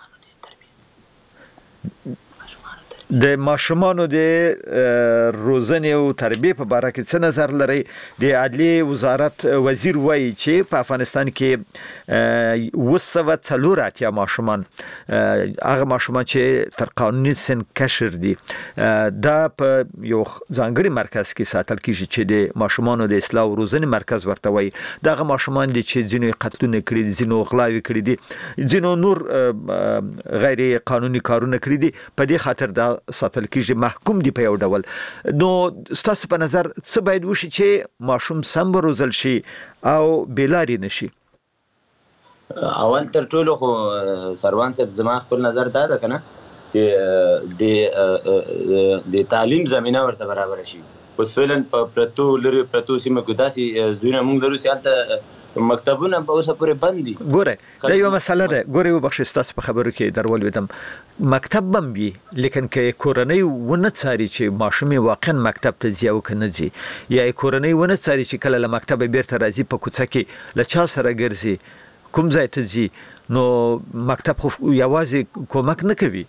د ماشومانو د روزنې او تربیې په اړه کې څه نظر لري د عدلي وزارت وزیر وایي چې په افغانستان کې وسوه څلور اتیا ماشومان هغه ماشومان چې تر قانوني سن کشر دي دا په یو ځانګړي مرکز کې ساتل کیږي چې د ماشومانو د اصلاح او روزنې مرکز ورته وایي دغه ماشومان دي چې ځینو قتلونه کړي دي ځینو غلاوي کړي دي ځینو نور غیر قانوني کارونه کړي دي په دې خاطر دا ساتل کیږي محکوم دی په یو ډول نو ستاسو په نظر څه باید وشي چې ماشوم سم روزل شي او بیلاری نشي اول تر ټولو خو سروان صاحب زما خپل نظر دا ده کنه چې د د تعلیم زمينه ورته برابر شي اوس فعلا په پرتو لري پرتو سیمه کې داسي زونه موږ درو سیالته مکتبونه په اوسه پورې بند دي ګوره دا یو مسله ده ګوره وبخښ تاسو په خبرو کې درول ودم مکتب بم وي لیکن کې کورنۍ ونه څاري چې ماشوم واقعا مکتب ته ځي او کنه ځي یا کورنۍ ونه څاري چې کله له مکتب بیرته راځي په کوڅه کې له چا سره ګرځي کوم ځای ته ځي نو مکتب خو یوازې کومک نه کوي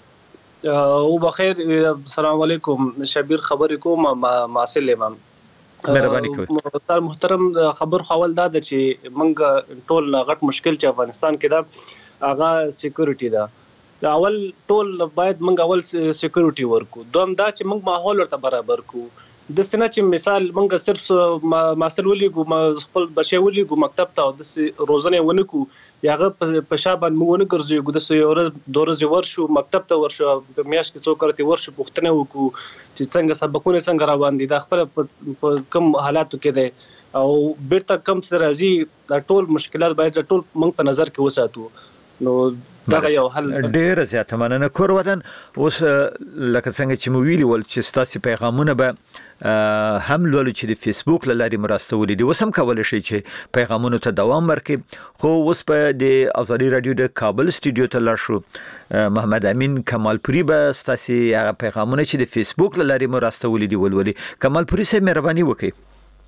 او بخیر السلام علیکم شبیر خبرې کوم معاصل امام مهرباني کوئ. محترم خبر خول دا ده چې موږ ټول غټ مشکل چې افغانستان کې دا هغه سکیورټي ده. دا اول ټول باید موږ اول سکیورټي ورکو، دوم دا چې موږ ماحول ورته برابر کو. د سینه چې مثال موږ صرف ماسل ولېګو خپل بچي ولېګو مکتب ته او د روزنه ونکو یاغه په شابه موږ نه ګرځو د سې ورځ دوه ورځې ورشو مکتب ته ورشو په میاشت کې څو کرته ورشو پوښتنه وکړو چې څنګه سبقونه څنګه روان دي، دا خپل په کوم حالاتو کې دي او بیرته کم سره راځي. دا ټول مشکلات باید ټول موږ په نظر کې وساتو. نو دا یو حل ډیر زیات مننه. کور وطن اوس لکه څنګه چې مو ویلي ول چې ستاسو پیغامونه به هم لولو چې د فیسبوک لاري مرسته ولې دي، وسم کولای شي چې پیغامونو ته دوام ورکړي. خو اوس په د ازادي رادیو د کابل سټوډیو ته لاړ شو محمد امین کمالپوري به ستاسو پیغامونه چې د فیسبوک لاري مرسته ولې دي ولولي. کمالپوري صاحب مهرباني وکړئ.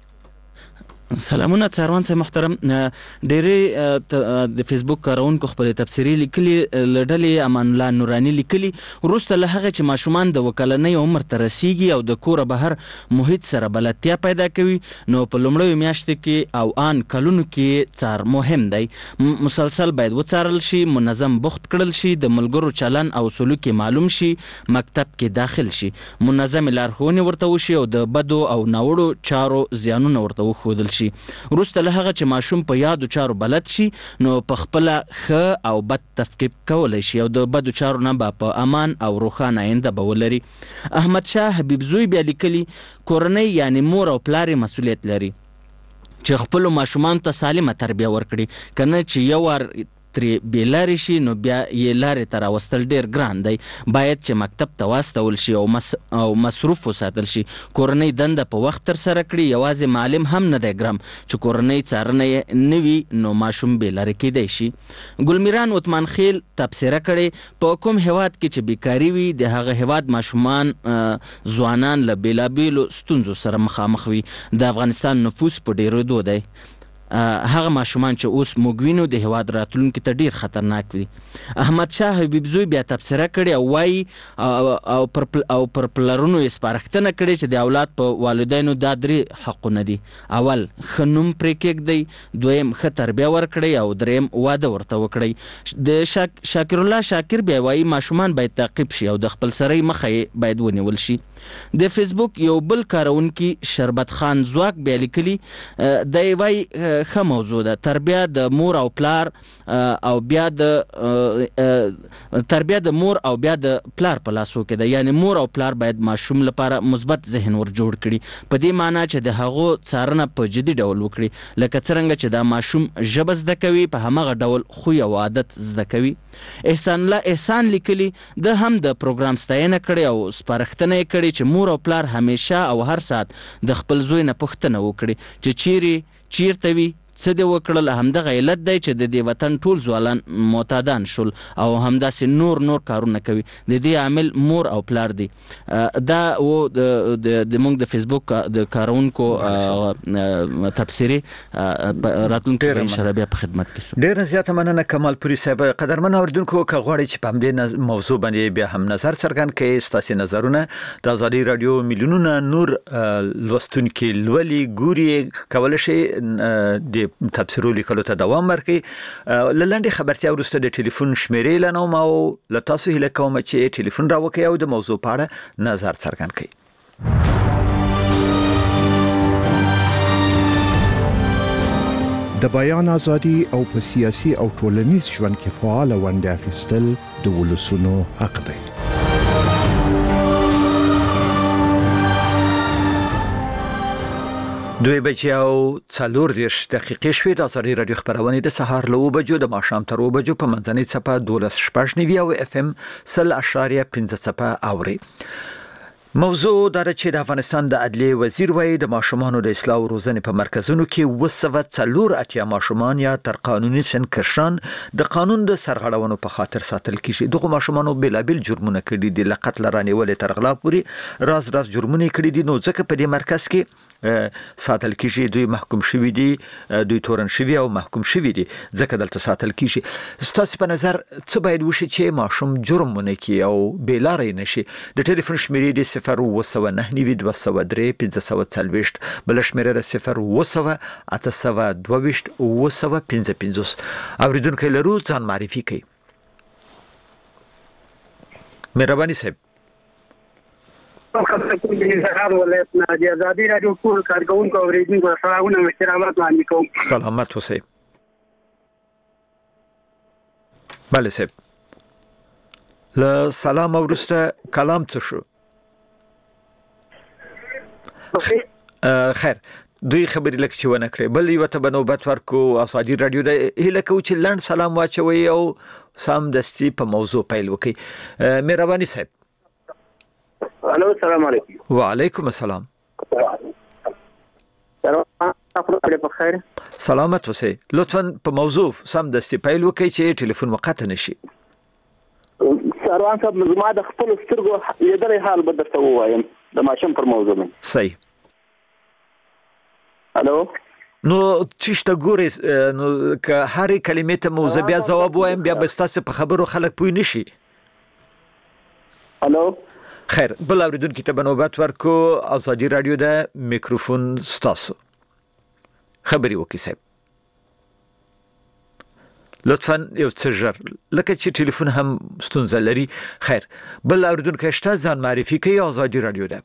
سلامونه څاروان صاحب محترم. ډېرې د فیسبوک کارونکو خپل تبصرې لیکلي لړلې امان الله نورانی لیکلي وروسته له هغه چې ماشومان د وکالنۍ عمر ته رسیږي او د کور بهر محیط سره بلدتیا پیدا کوي نو په لومړیو میاشتو کې او ان کلونو کې څار مهم دی. مسلسل باید وڅارل شي، منظم بوخت کړل شي، د ملګرو چلن او سلوک معلوم شي، مکتب کې داخل شي، منظم لارښوونې ورته وشي او د بدو او ناوړو چارو زیانونه ورته وښودل شي. وروسته له هغه چې ماشوم په یادو چارو بلد شي نو په خپل ښه او بد تفکیک کولای شي او د بدو چارو نه به په امان او روښانه آینده به ولري. احمد شاه حبیب زوی بیا لیکلي کورنۍ یعنی مور او پلار مسؤلیت لري چې خپل ماشومان ته سالمه تربیه ورکړي، کنه چې یو وار ترې بیلاری شي نو بیا یې لارې ته راوستل ډیر ګران دی. باید چې مکتب ته واستول شي او مس او مصروف وساتل شي. کورنۍ دنده په وخت تر سره کړي. یوازې معلم هم نه دی ګرم چې کورنۍ څارنه یې نه وي نو ماشوم بیلاری کېدی شي. ګلمیران عثمان خیل تبصره کړي په کوم هیواد کې چې بیکاری وي د هغه هیواد ماشومان ځوانان له بیلابیلو ستونزو سره مخامخ وي. د افغانستان نفوس په ډیرېدو دی. هغه ماشومان چې اوس موږ وینو د هیواد راتلونکي ته ډیر خطرناک دي. احمد شاه حبیب زوی بیا تبصره کړي او وایي او پر او پر پلرونو یې سپارښتنه کړې چې د اولاد په والدینو دا درې حقونه دي. اول ښه نوم پرې کېږدئ، دویم ښه تربیه ورکړئ او دریم واده ورته وکړئ. د شاکر الله شاکر بیا وایي ماشومان باید تعقیب شي او د خپل سرۍ مخه یې باید ونیول شي. د فیسبوک یو بل کارونکي شربت خان زواک بیا لیکلي دی وایي ښه موضوع ده، تربیه د مور او پلار او بیا د تربیه د مور او بیا د پلار په لاسو کې ده. یعنی مور او پلار باید ماشوم لپاره مثبت ذهن ور جوړ کړي، په دې معنی چې د هغو څارنه په جدي ډول وکړي، لکه څرنګه چې دا ماشوم ژبه زده کوي په همغه ډول خوی او عادت زده کوي. احسان الله احسان لیکلي د هم د پروګرام ستاینه کړي او سپارښتنه یې کړي چې مور او پلار همیشه او هر ساعت د خپل زوی نه پوښتنه وکړي چې چیرې چیرته وي، څه دې وکړل. همدغه علت دی چې د دې وطن ټول ځوانان معتادان شول او همداسې نور نور کارونه کوي. د دې عامل مور او پلار دی. دا و د موږ د فیسبوک د کارونکو تبصرې راتلونکي ان شاء الله بیا په خدمت کې سو. ډیر زیاته مننه کمالپوري صاحب. قدرمن اوردونکو که غواړئ چې په همدې موضوع باندې بیا هم نظر څرګند کړئ، ستاسو نظرونه د ازادي رادیو میلیونونه نور لوستونکي لولي ګوري کولای شي د تبصرو لیکلو ته دوام ورکړي. لنډه خبرتیا وروسته د ټلیفون شمیرې لنوم او له تاسو هیله کوم چې ټلیفون راوکړئ او د موضوع په اړه نظر څرګند کړئ. د بیان ازادي او په سیاسي او ټولنیز ژوند کې فعال ونډه اخیستل د ولسونو حق دی. دوی بجې او څلور دیرش دقیقې شوې د ازادي رادیو خبرونه د سهار له اوه بجو د ماښام تر اوه بجو په منځنۍ څپه دولس شپږ نوي او اف ام سل اشاریه پنځه څپه اوري. موضوع دا چې د افغانستان د عدلیې وزیر وایي د ماشومانو د اصلاح او روزنې په مرکزونو کې اووه سوه څلور اتیا ماشومان یا تر قانوني سن کشران د قانون د سرغړونو په خاطر ساتل کیږي. دغه ماشومانو بېلابېل جرمونه کړي دي، له قتل رانیولې تر غلا پورې راز راز جرمونه کړي دي. نو ځکه په دې مرکز کې ساتل کیږي دوی محکوم شوی دي دوی تورن شوی او محکوم شوی دي ځکه دلته ساتل کیږي ستاسو په نظر څه باید وشي چې ماشوم جرم ونه کړي او بیلارې نشي د ټلیفون شمیرې د صفر اوه سوه نهه نوي دوه سوه درې پنځه سوه څلوېښت بل شمیره د صفر اوه سوه اته سوه دوه ویشت اوه سوه پنځه پنځوس اوریدونکو لرو ځان معرفي کوي مهرباني صاحب خبر کوم د زهار ولایت نه د ازادي راډیو ټول کارکونکو اوریدونکو سلامونه او احترامات وړاندې کوم. سلامت اوسئ. بله صاحب له سلام وروسته کلام څه شو؟ خیر دوی خبرې لکه چې ونه کړې بل یو ته به نوبت ورکو ازادي راډیو د هیله کوو چې لنډ سلام واچوي او سمدستي په موضوع پیل وکړي. مهرباني صاحب. الو السلام علیکم. وعلیکم السلام. بخیر. سلامت اوسئ. لطفا په موضوع سمدستي پیل وکړئ چې ټلیفون مقطع نشي. سروان صاحب زما د خپل سترګو لیدلې حال به درته ووایم د ماشوم پر موضوع باندې. صحیح. الو نو چشته ګوري نو که هرې کلمې ته موضوع بیا جواب وایم بیا به تاسو په خبرو خلک پوه نشي. الو خیر بل اوریدونکو ته نوبت ورکو ازادي راډیو د میکروفون ستاسو خبري وکي صاحب لطفا یو څه ژر لکه چې ټلیفون هم ستونزه لري. خیر بل اوریدونکو شته ځان معرفي کوي ازادي راډیو ده.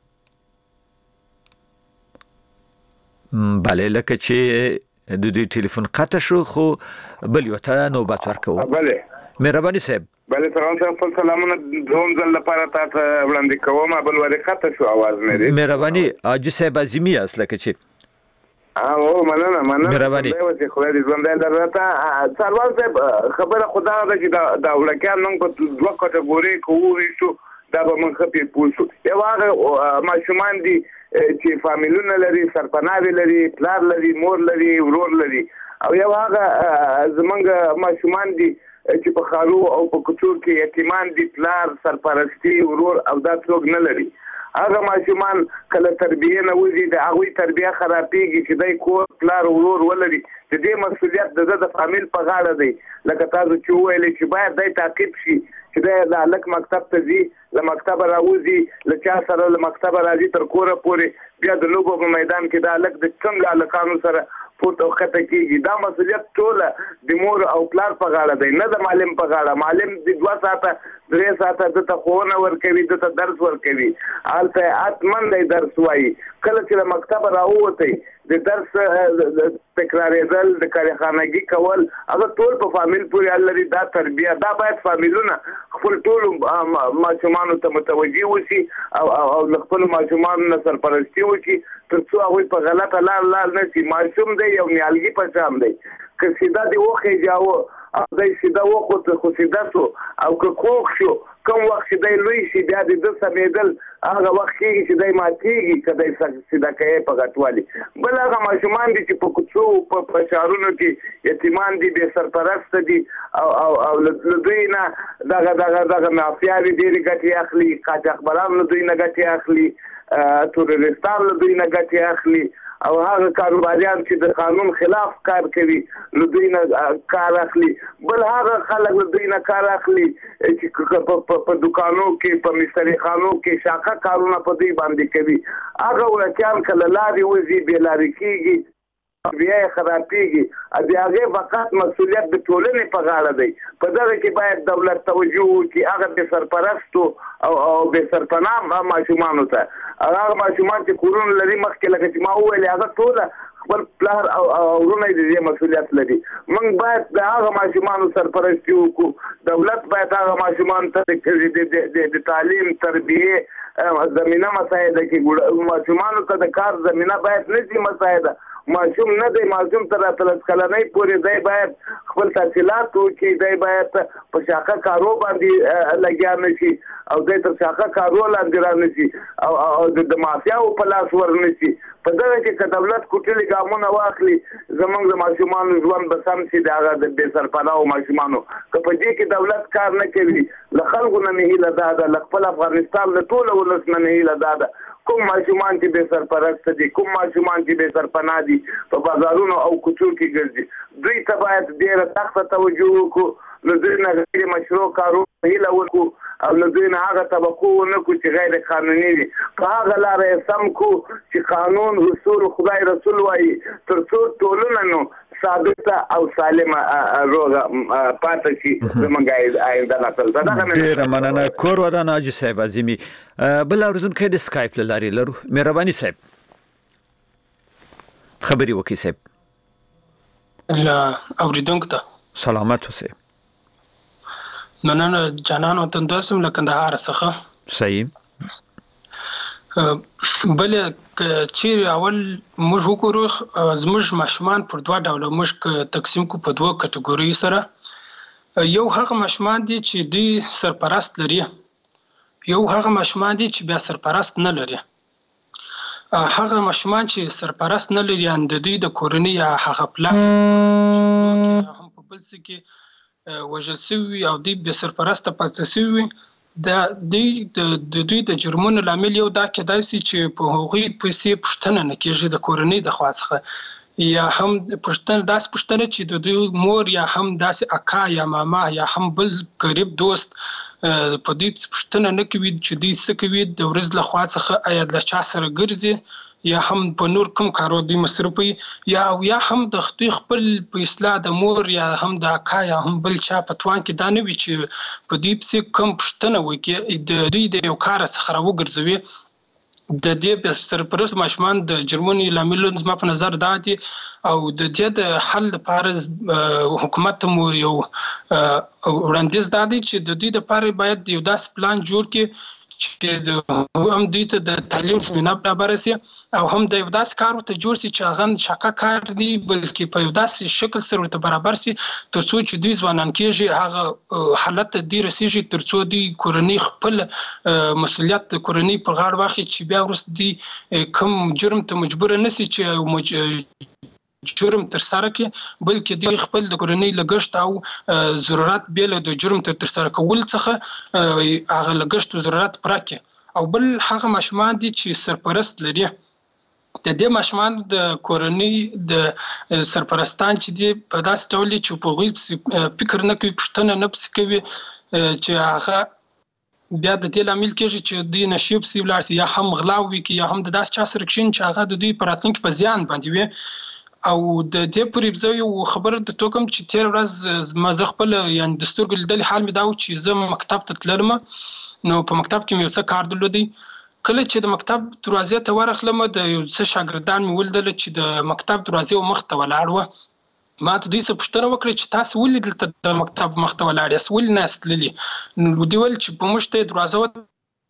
بله لکه چې د دې ټلیفون قطع شو خو بل یو ته نوبت ورکو. بله مهرباني صاحب. بله سلام صاحب خپل سلامونه دوم ځل لپاره تاسو وړاندې کوم بل وری قطع شو आवाज نه دی. مهرباني اجي صاحب ازمي است لکه چې او مننه مننه مهرباني دا وځي خو دې ژوند درته سروان صاحب خبره خدا ده چې دا دا ولکه نن په دوه کټګوري کوو شو دا به من خپې پوسو یو هغه ماشومان دي چې فامیلونه لري سرپناه لري پلار لري مور لري ورور لري او یو هغه زمونږ ماشومان دي چې په خالو او په کوڅو کې یتیمان دي پلار سرپرستی ورور او دا څوک نه لري. هغه ماشومان کله تربیه نه وځي د هغه تربیه خرابېږي چې دای کور پلار ورور ولري د دې مسؤلیت د د فامیل په غاړه دی. لکه تاسو چې ویلې چې باید دای تعقیب شي چې د لک مکتب ته ځي له مکتب راوځي له چا سره له مکتب راځي تر کوره پورې بیا د لوبو په میدان کې دا لک د څنګه لکانو سره پورته وخته کیږي. دا مسؤلیت ټول د مور او پلار په غاړه دی نه د معلم په غاړه. معلم د دوه ساعته درې ساعته د تخونه ورکوي د درس ورکوي البته اتمن دی درس وایي کله چې مکتب راووتی د درس تکرارېدل د کارخانګي کول هغه ټول په فامیل پورې لري. دا تربیه دا باید فامیلونه خپل ټول ماشومان ته متوجي وشي او او خپل ماشومان نه سرپرستی وکړي ترڅو هغه په غلطه لار لار نه شي. ماشوم دی یو نیالګي په شان دی که سیده دی وخه جاو او دای سیده وخت خو سیده سو او که کوخ شو کوم وخت چې دی لوی شي بیا د سمیدل هغه وخت کې چې دی ماتېږي کله سیده کوي په غټوالي. بل هغه ماشومان دي چې په کوڅو په شهرونو کې یتیمان دي بې سرپرست دي او او او دوی نه دغه دغه دغه مافیاوي ډېرې ګټې اخلي قاچاقبران له دوی نه ګټې اخلي تورستان له دوی نه ګټې اخلي او هغه کاروباریان چې د قانون خلاف کار کوي له دوی نه کار اخلي. بل هغه خلک له دوی نه کار اخلي چې په دکانو کې په مستری خانو کې شاخه کارونه په دوی باندې کوي. هغه ولکان کله لارې وځي بې لارې کېږي بیا یې خرابېږي. د هغې فقط مسؤلیت د ټولنې په غاړه دی. په دغه کې باید دولت توجه وکړي هغه بې سرپرستو او بې سرپناه ماشومانو ته. هغه ماشومان چې کورونه لري مخکې لکه چې ما وویلې هغه ټوله خپل پلار او ورونه د دې مسؤلیت لري. موږ باید د هغه ماشومانو سرپرستي وکړو. دولت باید هغه ماشومان ته د تعلیم تربیه زمینه مساعده کړي. ماشومانو ته د کار زمینه باید نه شي مساعده. ماشوم نه دی ماشوم تر اتلس کلنۍ پورې دی باید خپل تحصیلات وکړي دی باید په شاخه کارو باندې لګیا نه شي او دی تر شاخه کارو لاندې را نه شي او د مافیاو په لاس ور نه شي. په دغه کې که دولت کوټلي ګامونه واخلي زموږ د ماشومانو ژوند به سم شي. د هغه د بې سرپناهو ماشومانو که په دې کې دولت کار نه کوي له خلکو نه مې هیله دا ده له خپل افغانستان له ټوله ولس نه مې هیله دا ده کوم ماشومان چې به سرپرست دي کوم ماشومان چې به سرپناه دي په بازارونو او کوڅو کې ګرځي دوی ته باید ډېره سخته توجه وکړو له دوی نه غیر مشروع کارونه هیله وکړو او له دوی نه هغه طبقو ونه کړو چې غیر قانوني دي په هغه لاره یې سم کړو چې قانون اصول خدای رسول وایي تر څو ټولنه نو ثابته او سالمه روغه پاتې شي زمونږ آینده نسل ته دغه ډېره مننه کور ودان حاجي صاحب عظیمي بل اورېدونکی د سکایپ له لارې لرو مهرباني صاحب خبري وکړئ صاحب لا اوریدونکو ته سلامت اوسئ مننه جانان وطن دوسم له کندهار څخه صحیح بل چې اول موږ وګورو زموږ ماشومان پر دوه ډوله موږ تقسیم کو په دوه کټګوري سره یو هغه ماشومان دي چې دوی سرپرست لري یو هغه ماشومان دي چې بیا سرپرست نه لري هغه ماشومان چې سرپرست نه لري اند دوی د کورنۍ یا هغه پلان هم په بل څه کې وژل شوی او دوی به سرپرست پاتې شوی د دوی د دوی د جرمونو لامل یو دا کېدای شي چې په هغوی پیسې پوښتنه نه کېږي د کورنۍ د خوا څخه یا هم پوښتنه داسې پوښتنه چې د دوی مور یا هم داسې اکا یا ماما یا هم بل قریب دوست په دې پوښتنه نه کوي چې دوی څه کوي د ورځ له خوا څخه آیا له چا سره ګرځي یا هم په نور کوم کارو دوی مصرفوي یا یا هم د خپل په اصلاح د مور یا هم د اکا یا هم بل چا په توان کې دا نه وي چې په دې پسې کوم پوښتنه وکړي د دوی د یو کار څخه راوګرځوي د دې په سرپرست ماشومان د جرمونو لامل زما په نظر دا دي او د دې د حل لپاره حکومت مو یو وړاندیز دا دی چې د دې لپاره باید یو داس پلان جوړ کړي چې د هم دوی ته د تعلیم زمینه برابر شي او هم د یو داسې کار ورته جوړ شي چې هغه شاکه کار دی بلکې په یو داسې شکل سره ورته برابر شي تر څو چې دوی ځوانان کېږي هغه حالت دی رسیږي تر څو دوی کورنۍ خپل مسؤلیت د کورنۍ پر غاړه واخلي چې بیا وروسته دوی کوم جرم ته مجبور نه شي چې جرم تر سره کې بلکې دوی خپل د کورنۍ لګښت او ضرورت بیل د جرم تر سره کول څخه هغه لګښت او ضرورت پراکه او بل هغه ماشومان دي چې سرپرست لري د دې ماشومان د کورنۍ د سرپرستان چې دي په داسې ډول چې په غوښ فکر نه کوي پښتنه نه پس کوي چې هغه بیا د دې لامل کېږي چې دوی نشيب سی ولارسي یا هم غلاوي کې یا هم د داس چا سره کښین چې هغه د دوی په راتلونکي په زیان باندې وي او د دې پرې بزو یو خبره د توکم چې تیر ورځ ما زه خپل یعنی د سترګو لیدل حال مې دا و چې زه مکتب ته تللم نو په مکتب کې مې یو څه کار درلودی کله چې د مکتب دروازې ته ورغلم د یو څه شاګردان مې ولیدل چې د مکتب دروازې مخ ته ولاړ و ما ته دوی څه پوښتنه وکړه چې تاسو ولې دلته د مکتب مخ ته ولاړ یاست ولې نه یاست تللي نو دوی ویل چې په موږ ته دروازه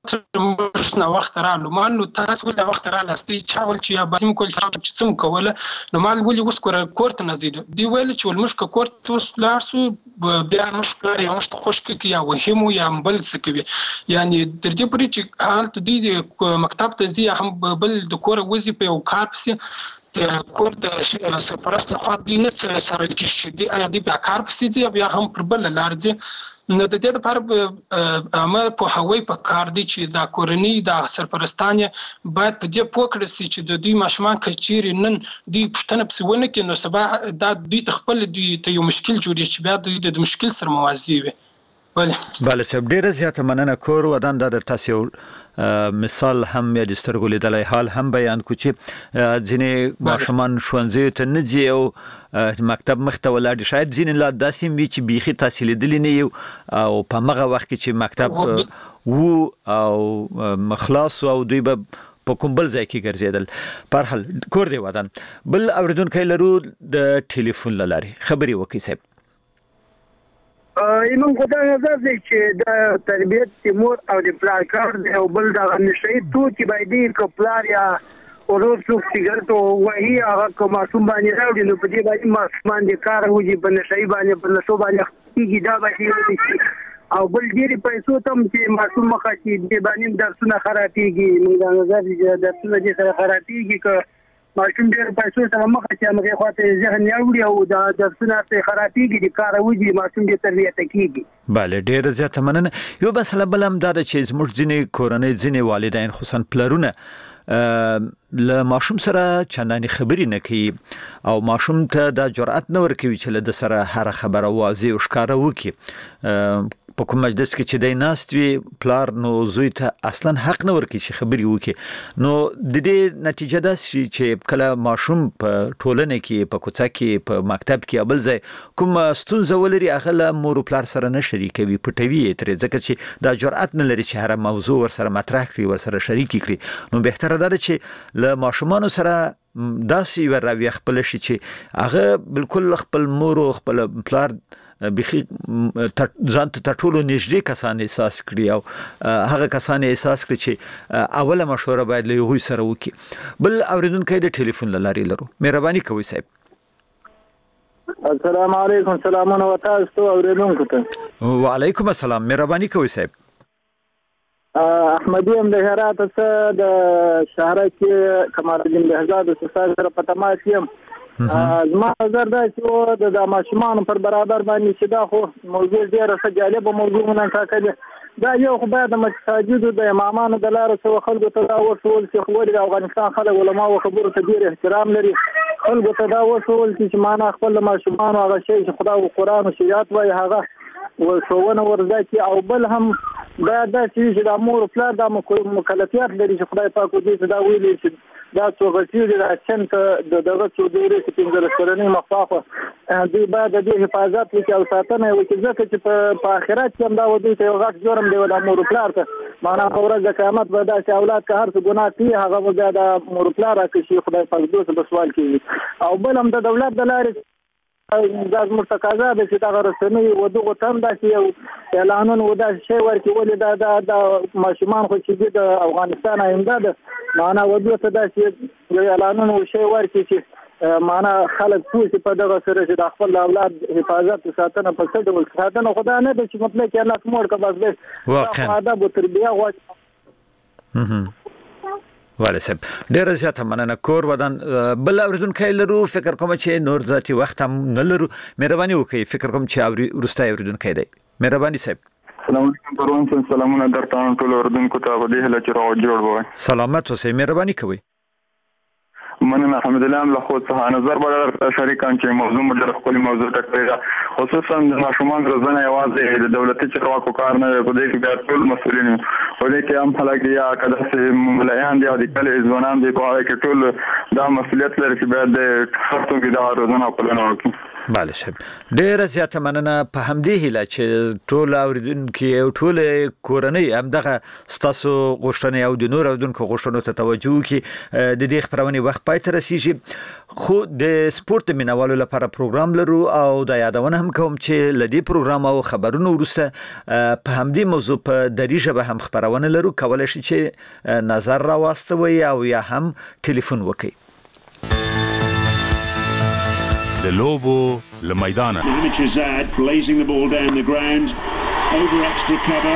موږ نه وخت رالو ما نو تاسو ولې وخت رالاستئ چا ول چې یا بازم کول چې څوم کوله نو مال ولې اوس کور کورت نه زیدو دی ویل چې ول مشک کورت اوس لارسو بیا مشک لري مشت خوش کې یا وهمو یا بل څه کوي یعنی در دې پرې چې حالت دی مکتب ته زی هم بل د کور وظیفه او کار پسې کور د سرپرست خو دې نه سره کې دی ایا دې بیا کار پسې دی بیا هم پر بل لارځي نو د دې لپاره ما په هوای په کار دي چې دا کورنۍ د سرپرستانه باید په دې پوکړه سي چې د دوی ماشومان کچيري نن دوی پښتنه پسونه کې نو سبا دا دوی تخپل دوی ته یو مشکل جوړي چې بیا دوی د مشکل سره موازي وي بله بله سب ډیره زیاته مننه کور ودان د تاسو مثال هم یا د سترګو لیدلای حال هم بیان کو چې ځینې ماشومان ښوونځي ته نه ځي او مکتب مخته ولاړ شاید ځینې لا داسې وي چې بيخي تحصیل دي نه یو او په هغه وخت کې چې مکتب وو او مخلاص او دوی به په کوم بل ځای کې ګرځیدل په هر حال کور دی ودان بل اوریدونکو لرو د ټلیفون لاري خبري وکي صاحب ایمن خدای نظر دی چې د تربیت د مور او د پلار کار دی او بل د نشي تو چې باید د پلار یا ورور څوک سیګرټ او وایي هغه کوم ماشوم باندې راوړي نو په دې باندې ماشومان د کار وږي په نشي باندې په نشو باندې کیږي دا باندې او بل ډېری پیسو تم چې ماشوم مخه چې د باندې درسونه خرابېږي موږ د نظر دی درسونه چې سره خرابېږي که ماشوم ډېر پیسو سره مخه چې موږ خواته ذهن یاوړي او د درسونه ته خرابېږي د کار وږي ماشوم د تربیت کیږي bale ډېر زیاته مننه یو بس بل هم دا چې زموږ ځینې کورنۍ ځینې والدین خصوصا پلرونه له ماشوم سره چنداني خبري نه کوي او ماشوم ته د جرأت نه ورکوي چې له د سره هر خبره واضح او ښکاره وکړي. په کوم مجلس کې چې د ناست وی پلار نو زوی ته اصلا حق نه ورکړي چې خبري وکړي. نو د دې نتیجه ده چې کله ماشوم په ټولنه کې په کوڅه کې په مکتب کې بل ځای کوم ستونزه ولري هغه له مور او پلار سره نه شریکوي پټوي ترې ځکه چې دا جرأت نه لري چې هر موضوع ور سره مطرح کړي ور سره شریک کړي. نو بهتره ده چې له ماشومان سره داسې ور راوي خپل شي چې هغه بالکل خپل مور او خپل پلار بخي ځان ته ټولو نږدې کسان احساس کړي او هغه کسان احساس کړي چې اوله مشوره باید له یوه سره وکړي. بل اوریدونکو د ټلیفون لاري لرو. مهرباني کوئ صاحب. السلام علیکم. سلامونه وتاسو اوریدونکو ته. وعلیکم السلام. مهرباني کوئ صاحب. احمدی هم د هرات څخه د شهر کې کمال الدین بهزاد استاد سره په تماس یم. زما نظر دا چې د ماشومان پر برابر باندې چې دا خو موضوع ډیره ښه جالبه موضوع نه ټاکلې. دا یو خو باید د مساجدو د امامانو د لارې څخه خلکو ته دا وښول چې خو د افغانستان خلک علما او خبرو ته ډیر احترام لري. خلکو ته دا وښول چې معنا خپل ماشومان هغه شی چې خدای او قرآن او شریعت وایي هغه ورښوونه ورځي. او بل هم دا دا چې د امور پلان د مکلفیت لري چې خدای پاک دې دا ویلي چې دا څوغټي د اچنت د دغه څو ډیره چې پنځه لسرنی مخافه دی بعد د حفاظت وکي او ساتنه وکي ځکه چې په آخرت کې هم دا ودی ته یو غټ جرم دی د امور پلان ته معنا اورز د قیامت به دا چې اولاد که هر څه ګناه کوي هغه به د امور پلان راکشي خدای پاک دوی ته سوال کوي. او بل هم د دولت د لارې دا مرتقاضا به چې دا رسمي ودغه تم دا چې اعلانونه ودا شی ورکي ولې دا د ماشومان خو چې د افغانستان آینده ده معنا ودو ته دا چې اعلانونه شی ورکي چې معنا خلک پوښتنه په دغه سره چې د خپل اولاد حفاظت او ساتنه په څه ډول ساتنه خدای نه د چې مطلب کې الله کومور کا بس به واقعا ادب او تربیه غواړي. ولی صاحب ډیره زیاته مننه. کور ودان بل اوریدونکو لرو. فکر کوم چې نور ذاتي وخت هم نه لرو. مهرباني وکړئ. فکر کوم چې اوري ورستای اوریدونکو دی. مهرباني صاحب. السلام علیکم پروان صاحب. سلامونه درته ټول اوریدونکو ته په دې هله چې راو جوړ وای. سلامت اوسئ. مهرباني کوئ. مننه. الحمدلله له خو څخه نظر بر شریکان چې موضوع مجرد خپل موضوع ټکړه خصوصا د ماشومان روزنه یوازې د دولتي چارواکو کار نه په دې کې بیا ټول مسؤلین په دې کې هم خلک یا کله چې مليان دي او د کله ځوانان دي په هغه کې ټول دا مسؤلیت لري چې باید د خاطر کې د روزنه پلان وکړي. بله صاحب ډیره زیاته مننه. په همدې هیله چې ټول اوریدونکو او ټول کورنۍ هم دغه ستاسو غوښتنې او د نور اوریدونکو غوښتنو ته توجه وکړي. د دې خبرونه وخت پای ته رسیږي خو د سپورت مینوالو لپاره پروګرام لرو او د یادونه هم کوم چې لدی پروګرام او خبرونو ورسته په همدې موضوع په دری ژبه هم خبرونه لرو. کولای شئ چې نظر راوستوي او یا هم ټلیفون وکړئ. د لوبو له میدانه blazing the ball down the ground over extra cover.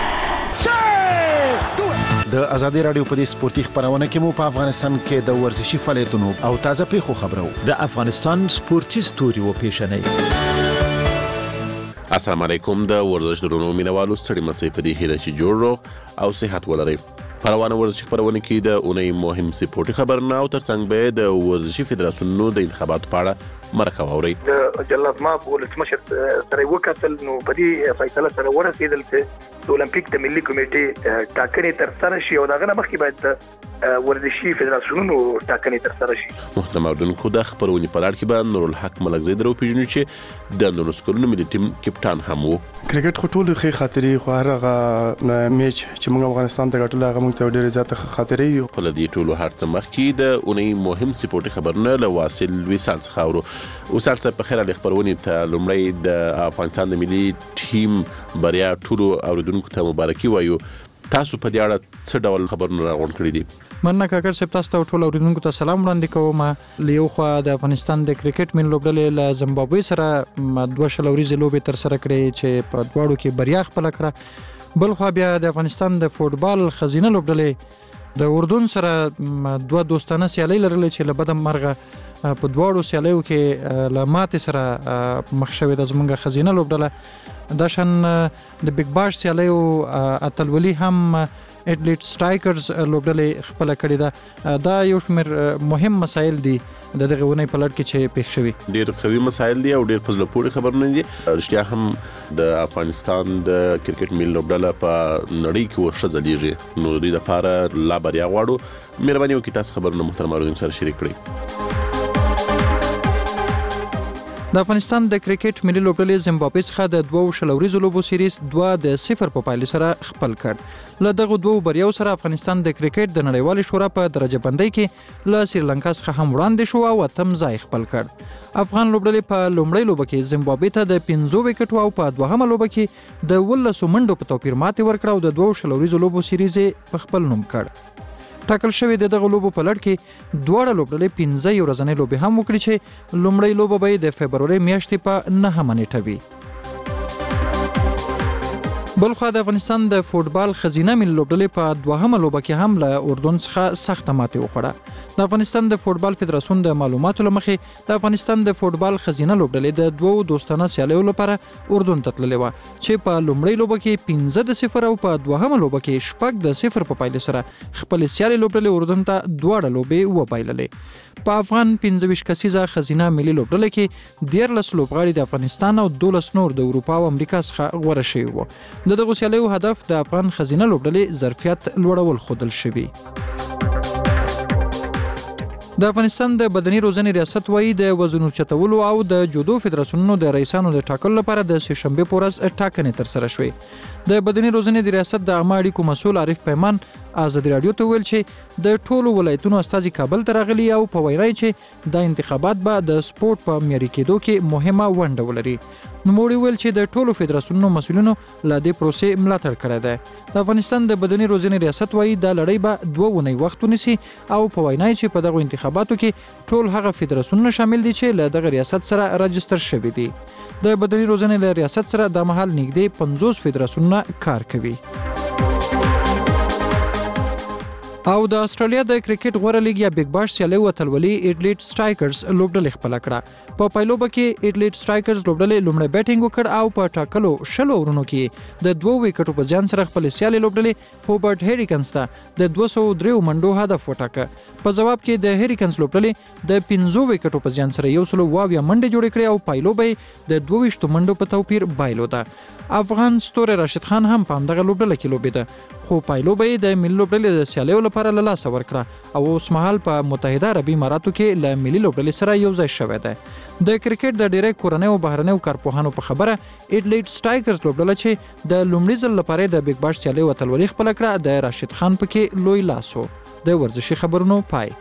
د ازادي رادیو په دې سپورتي خبرونه کې مو په افغانستان کې د ورزشي فعالیتونو او تازه پیښو خبرو د افغانستان سپورتي ستوري و پیښنې. السلام علیکم. د ورزش درونو مینوالو ستړي مسئ په دې هیله چې جوړ روغ او صحت ولرئ. پروانه ورزشي خبرونه کې د اونۍ مهم سپورتي خبرونه او ترڅنګ به د ورزشي فدراسیونونو د انتخاباتو په اړه مرکه واوري. د جلات ماب ولسمشر سره وکتل نو په دې فیصله سره ورسېدل چې د اولمپیک د ملي کمیټې ټاکنې تر سره شي او دغه نه مخکې باید ورزشي فدراسیونونو ټاکنې تر سره شي. محترم اوریدونکو د خبرونې په اړه کې به نورالحق ملکزی درو پیژنو چې د نولس کلونو ملي ټیم کپټان هم وو. کرکټ خو ټول ښه خاطرې خو هغه میچ چې موږ افغانستان ته ګټل هغه موږ ته ډېرې زیاته خاطرې یو. په دې ټولو هر څه مخکې د اونۍ مهم سپورتي خبرونه له واصل وسال څخه اورو. وسال صاحب په خیر علي خبرونې ته لومړی د افغانستان د ملي ټیم بریا ټولو اوریدونکو ته مبارکي وایو. تاسو په دې اړه څه ډول خبرونه راغونډ کړي دي؟ مننه کاکړ صاحب. تاسو ته ټول اوریدونکو ته سلام وړاندې کوم. له یو خوا د افغانستان د کرکټ مین لوبډلې له زیمبابوې سره دوه شل ورځې لوبې تر سره کړې چې په دواړو کې بریا خپل کړه. بل خوا بیا د افغانستان د فوټبال خزینه لوبډلې د اردن سره دوه دوستانه سیالۍ لرلې چې له بده مرغه په دواړو سیالیو کې له ماتې سره مخ شوې ده زموږ خزینه لوبډله. دا شان د بیگ باش سیالیو اتلولي هم اډلیټ سټرایکرز لوبډلې خپل کړې ده. دا یو شمېر مهم مسایل دي د دغه ونې په لړ کې چې پیښ شوي. ډېر قوي مسایل دي او ډېر په زړه پورې خبرونه دي. رښتیا هم د افغانستان د کرکټ ملي لوبډله په نړۍ کې ورشه ځلیږي، نو دوی لپاره لا بریا غواړو. مهرباني وکړئ تاسو خبرونه محترم اوریدونکو سره شریک کړئ. د افغانستان د کرکټ ملي لوبډلې زیمبابوې څخه د دوه شلوریزو لوبو سیریز دوه د صفر په پایله سره خپل کړ. له دغه دوه بریاو سره افغانستان د کرکټ د نړیوال شورا په درجه بندۍ کې له سریلانکا څخه هم وړاندې شو او اتم ځای خپل کړ. افغان لوبډلې په لومړۍ لوبه کې زیمبابوې ته د پنځو وکټو او په دوهمه لوبه کې د ولسو منډو په توپیر ماتې ورکړه او د دوه شلوریزو لوبو سیریز په خپل نوم کړ. ټاکل شوی د دغه لوبو په لړ کې دواړه لوبډلې پنځه ورځنۍ لوبې هم وکړي چې لومړۍ لوبه به د فبرورۍ میاشتې په نهمه نیټه وي. بلخوا د افغانستان د فوټبال خزینه ملي لوبډلې په دوهمه لوبه کې هم له اردن څخه سخته ماتې وخوړه. د افغانستان د فوټبال فدراسیون د معلوماتو له مخې د افغانستان د فوټبال خزینه لوبډلې د دوو دوستانه سیالیو لپاره اردن ته تللې وه چې په لومړۍ لوبه کې پنځه د صفر او په دوهمه لوبه کې شپږ د صفر په پایله سره خپلې سیالې لوبډلې اردن ته دواړه لوبې وبایللې. په افغان پنځه ویشت کسیزه خزینه ملي لوبډله کې دیارلس لوبغاړي د افغانستان او دولس نور د اروپا او امریکا څخه غوره شوي وو. د دغو سیالیو هدف د افغان خزینه لوبډلې ظرفیت لوړول ښودل شوي. د افغانستان د بدني روزنې ریاست وایي د وزن اوچتولو او د جودو فدراسیونونو د رئیسانو د ټاکلو لپاره د سه شنبې په ورځ ټاکنې ترسره شوې. د بدني روزنې د ریاست د عامه اړیکو مسؤل عارف پیمان ازادي رادیو ته ویل چې د ټولو ولایتونو استازي کابل ته راغلي او په وینا چې د انتخابات به د سپورت په معیاري کېدو کې مهمه ونډه ولري. نوموړي ویل چې د ټولو فدراسیونونو مسؤلینو له دې پروسې ملاتړ کړی دی. د افغانستان د بدني روزنې ریاست وایي دا لړۍ به دوه اونۍ وخت ونیسي او په وینا چې په دغو انتخاباتو کې ټول هغه فدراسیونونه شامل دي چې له دغه ریاست سره راجستر شوي دي. د بدني روزنې له ریاست سره د مهال نږدې پنځوس فدراسیونونه کار کوي. او د استرالیا د کرکټ غوره لیګ یا بیگ باش سیالۍ اتلولي اډلیټ سټرایکرز لوبډلې خپله کړه. په پایلوبه کې اډلیټ سټرایکرز لوبډلې لومړی بیټینګ وکړ او په ټاکلو شلو اورونو کې د دوه وکټو په زیان سره خپلې سیالۍ لوبډلې هوبرټ هیریکنز ته د دوه سوه درې منډو هدف وټاکه. په جواب کې د هیریکنز لوبډلې د پنځو وکټو په زیان سره یو سل اووه اویا منډې جوړې کړې او پایلوبه د دوه ویشتو منډو په توپیر بایلوده. افغان ستوری راشد خان هم په همدغه لوبډله کې لوبېده، خو پایلوبه یې د ملي لوبډلې د سیالیو لپاره له لاسه ورکړه او اوس مهال په متحده عربي اماراتو کې له ملي لوبډلې سره یو ځای شوی دی. د کرکټ د ډیری کورنۍ او بهرنیو کارپوهانو په خبره اډلیټ سټرایکرز لوبډله چې د لومړي ځل لپاره د بیگ باش سیالۍ اتلولي خپله کړه د راشد خان پکې لوی لاس و. د ورزشي خبرونو پای.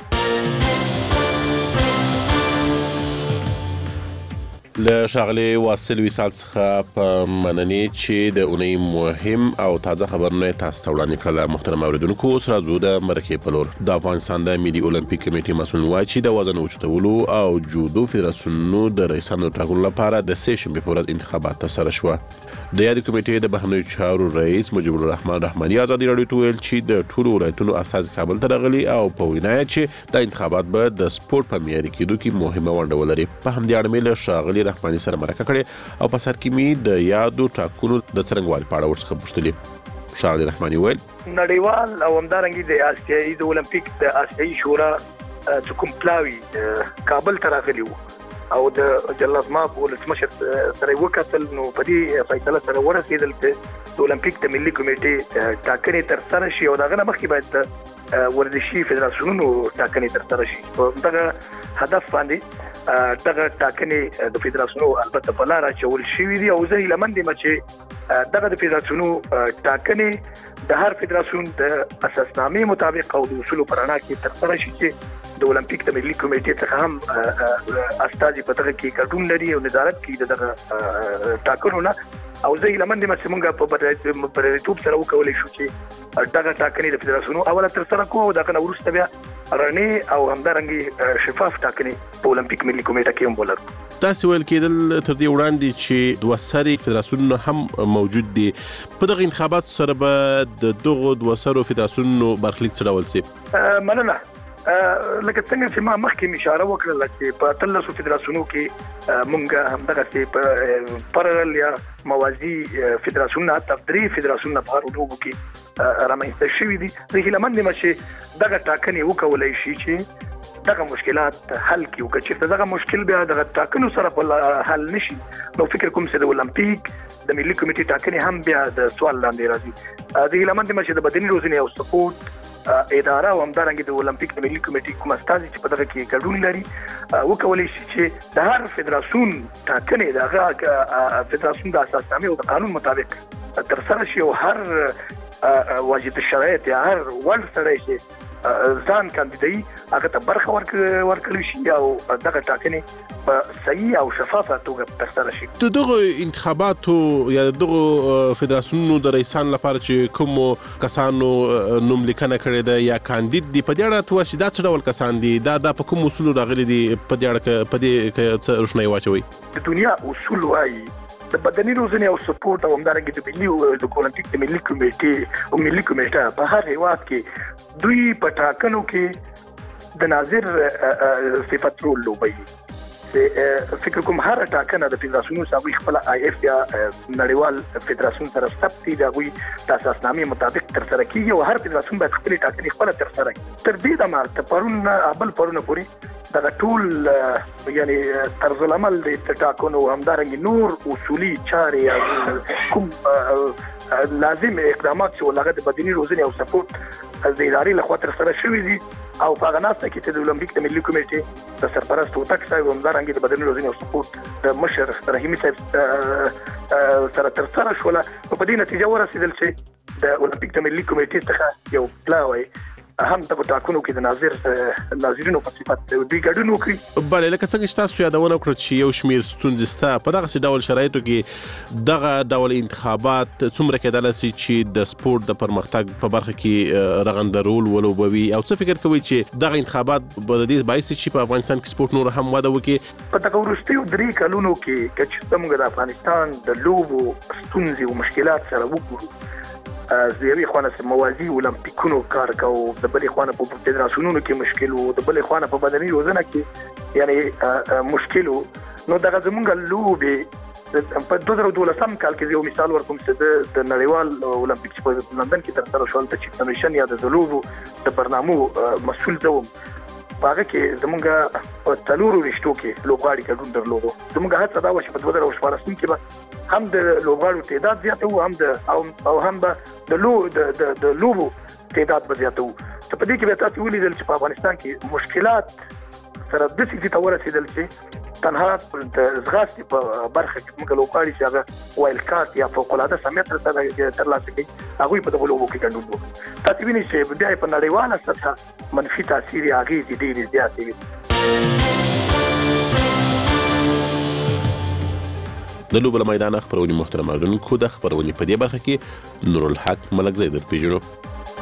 له ښاغلي واصل وصال څخه په مننې چې د اونۍ مهم او تازه خبرونه تاسو ته وړاندې کړل. محترم اوریدونکو، اوس راځو د مرکې په لور. د افغانستان د ملي اولمپیک کمیټې مسؤل وایي چې د وزن اوچتولو او جودو فدراسیونونو د رئیسانو ټاکلو لپاره د سه شنبې په ورځ انتخابات ترسره شوه. د یادې کمیټې د بهرنیو چارو رئیس مجيب الرحمن رحماني ازادي رادیو ته ویل چې د ټولو ولایتونو استازي کابل ته راغلي او په وینا چې د انتخابات به د سپورت په معیاري کېدو کې مهمه ونډه ولري. په همدې اړه مې له ښاغلي رحماني سره مرکه کړې او په سر کې مې د یادو ټاکنو د څرنګوالي په اړه ورڅخه پوښتلې. ښاغلي رحماني ویل نړیوال او همدارنګه د آسیایي د اولمپیک د آسیایي شورا چې کوم پلاوي کابل ته راغلي وو او د جلال ماب ولسمشر سره وکتل، نو په دې فیصله سره ورسېدل چې د اولمپیک د ملي کمیټې ټاکنې ترسره شي او دغه مخکې باید ورزشي فدراسیونونو ټاکنې ترسره شي. په دغه هدف باندې دغه ټاکنې د فدراسیونونو البته په لار اچول شوي دي او زه هیله مند یم چې دغه د فدراسیونونو ټاکنې د هر فدراسیون د اساسنامې مطابق او د اصولو په رڼا کې ترسره شي چې د اولمپیک د ملي کمیټې څخه هم استازي په دغه کې ګډون لري او نظارت کوي د دغه ټاکنو نه. او زه هیله مند یم چې موږ په بریالیتوب سره وکولی شو چې دغه ټاکنې د فدراسیونونو اوله ترسره کړو او دغه نه وروسته بیا رڼې او همدارنګه شفاف ټاکنې په اولمپیک ملي کمیټه کې هم ولرو. تاسو ویل کېدل تر دې وړاندې چې دوه سري فدراسیونونه هم موجود دي. په دغه انتخابات سره به د دغو دوه سرو فدراسیونونو برخلیک څه ډول سي؟ مننه. لکه څنګه چې ما مخکې اشاره وکړه چې په اتلسو فدراسیونو کې مونږ همدغه په پارلل یا موازي فدراسیونونه حتی درې فدراسیونونه په هر لوبو کې رامنځته شوي دي. زه هیله مند یم چې دغه ټاکنې وکولای شي چې دغه مشکلات حل کړي. او که چېرته دغه مشکل بیا دغه ټاکنو سره په حل نشي نو فکر کوم چې د اولمپیک د ملي کمیټې ټاکنې هم بیا د سوال لاندې راځي. زه هیله مند یم چې د بدني روزنې او سپورت اداره او همدارنګه د اولمپیک د ملي کمیټې کوم استازي چې په دغه کې ګډون لري وکولای شي چې د هر فدراسیون ټاکنې د هغه فدراسیون د اساسنامې او د قانون مطابق تر سره شي او هر واجد شرایط یا هر ول سره شي ځان کاندیدای هغه ته برخه ورکړل شي او دغه ټاکنې په صحیح او شفافه توګه ترسره شي. د دغه انتخاباتو یا دغه فدراسیونونو د رئیسان لپاره چې کوم کسانو نوم لیکنه کړې ده یا کاندید دي په دې اړه تاسو چې دا څه ډول کسان دي دا د په کوم اصول راغلي دي په دې اړه په دې کې روښنايي واچوي. د دنیا اصول وايي د بدني روزنې او سپورت او همدارنګه د ملي د اولمپیک د ملي کمیټې او ملي کمیټه په هر هیواد کې دوی په ټاکنو کې د ناظر صفت رول لوبوي. فکر کوم هر ټاکنه د فدراسیونو سره خپل آی اف یا نړیوال فدراسیون سره ثبت دي غوي د اساسنامې مطابق تر سره کیږي او هر فدراسیون باید خپل ټاکنې خپل تر سره کړي. تر دې د مارته پرون ابل پرونه پوری دا ټول یعنی طرز العمل د ټاکنو همدارنګ نور اصولي چارې کوم لازم اقدامات چې ولغه د بدني روزنې او سپورت د ادارې لخوا تر سره شوي دي او په غناسته کې چې د اولمپیک د ملي کمیټې د سرپرست وټک صاحب همدارنګ د بدني روزنې او سپورت د مشر رحیمي صاحب سره تر سره شول په دې نتیجه ورسېدل چې د اولمپیک د ملي کمیټې څخه یو پلاوی هم د ټاکنو کې د ناظر ناظرینو په صفت دوی ګډون وکړي. بله لکه څنګه چې تاسو یادونه وکړه چې یو شمیر ستونزې شته په دغسې ډول شرایطو کې دغه ډول انتخابات څومره کېدلی شي چې د سپورت د پرمختګ په برخه کې رغنده رول ولوبوي او څه فکر کوئ چې دغه انتخابات به د دې باعث شي چې په افغانستان کې سپورت نور هم وده وکړي؟ په دغه وروستیو درې کلونو کې که چې موږ د افغانستان د لوبو ستونزې او مشکلات سره وګورو د یوې خوا نه موازي اولمپیکونو کار کوو، د بلې خوا نه په فدراسیونونو کې مشکل و، د بلې خوا نه په بدني روزنه کې یعنی مشکل و. نو دغه زموږ لوبې په دوه زره دولسم کال کې یو مثال ورکوم چې د نړیوال اولمپیک په لندن کې ترسره شول د چیف کمیشن یا د لوبو د برنامو مسؤل زوم په هغه کې زموږ په څلورو رشتو کې لوبغاړي ګډون درلودو. زموږ هڅه دا وه چې په دوه زره شپاړسم کې به هم د لوبغاړو تعداد زیاته وو هم د او هم به د لو د د لوبو تعداد به زیاته وو. په دې کې به تاسو ولیدل چې په افغانستان کې مشکلات سره د څه ته ورسېدل چې تنها د ځغاستې په برخه کې موږ لوبغاړي چې هغه وایلډ کارت یا فوق العاده سمیت ترلاسه کوي هغوی په دغه لوبو کې ګډون وکړي. تاسو وینئ چې بیا په نړیواله سطحه منفي تاثیر یې اغېزې ډېرې زیاتې وي. د لوبو له میدانه خپرونې محترم اورېدونکو د خپرونې په دې برخه کې نورالحق ملکزی در پیژنو.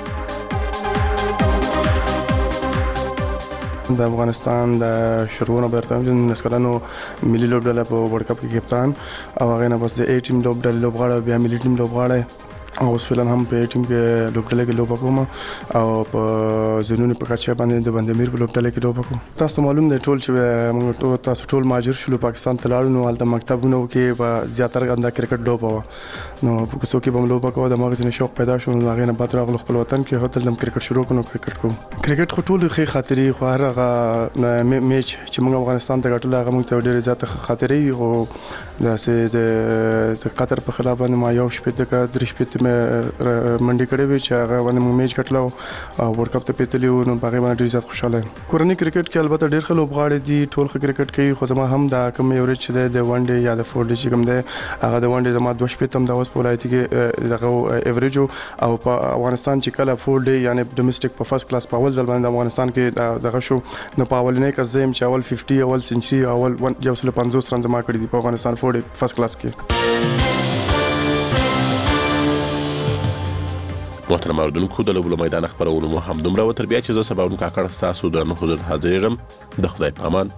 د افغانستان د شروعونه برته د نسکلانو ملي لوبډله په ورلد کپ کې کپتان او هغه نه بس د ای ټیم لوبډله لوبغاړی بیا ملي ټیم لوبغاړی او فعلا هم په ټیم کې لوبډله کې لوب کوم او په زونونو په کچه باندې د بندمیر په لوبډله کې لوب کوم. تاسو معلوم دی ټول چې موږ ټول تاسو ټول ماجر شلو پاکستان ته لاړو نو هلته مکتبونو کې په زیاتره انده کرکټ لوب و نو په کوڅو کې به لوب کوو د مغز نه شوق پیدا شو نو هغه نه بعد راغلو خپل وطن کې هوتل د کرکټ شروع کړو کرکټ کوم. کرکټ خو ټول خې خاطرې خو هغه میچ چې موږ افغانستان ته ګټل هغه موږ ته ډېر زیات خاطرې او د د قطر په خلاف باندې ما یو شپه د درې شپه مې منډي کړې وی چې هغه باندې موږ میچ کټلو او ورلد کپ ته پیتلی و نو هغه باندې ډېر زیات خوشاله یم. کورنۍ کرکټ کې البته ډېر ښه لوبغاړي دي ټول ښه کرکټ کوي خو زما هم دا کوم ایوریج چې دی د ون ډے یا د فور ډے چې کوم دی هغه د ون ډے زما دوه شپې تم د اوس په ولایت کې دغه ایوریج او په افغانستان چې کله فور ډے یعنی ډومېسټک په فرست کلاس په اول ځل باندې افغانستان کې دغه شو نو په اولنې کې زم چې اول پنځه پنځه اول سنچري اول یو سل پنځوس رن زما کړی دي په افغانستان فور ډے فرست کلاس کې. محترم اورېدونکو د لوبو له میدانه خپرونو مو هم دومره و تر بیا چې زه سبا ورون کاکړ ستاسو درنو حضور حاضرېږم. د خدای په امان.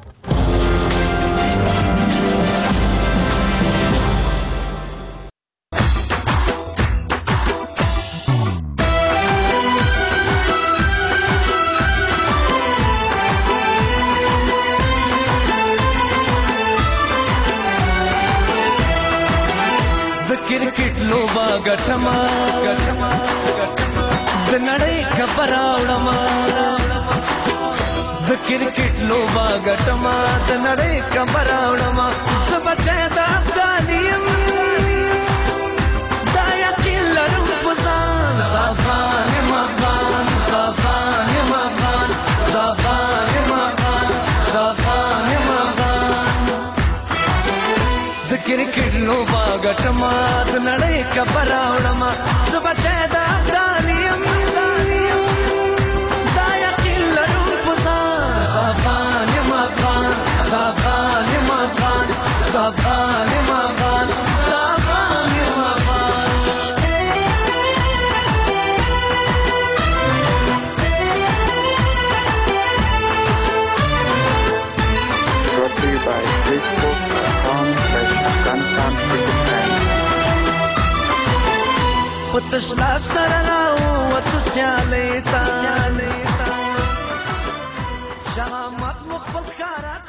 د کرکټ لوبا ګټما ګټما د نړۍ خبر راوړما د کرکټ لوبا ګټما د نړۍ خبر راوړما سبچه د افغانیم دا یقین لرم پزان صافان یم افغان صافان یم افغان صافان یم افغان صافان یم افغان د کرکټ لوبا ګټما د نړۍ خبر راوړما سبچه د افغانیم صافان یم افغان صافان یم افغان صافان یم افغان صافان یم افغان Brought to you by Facebook dot com slash Afghanistan Cricket Fans. پتشلا سره او تسیالیتا شهامت مخبل خارات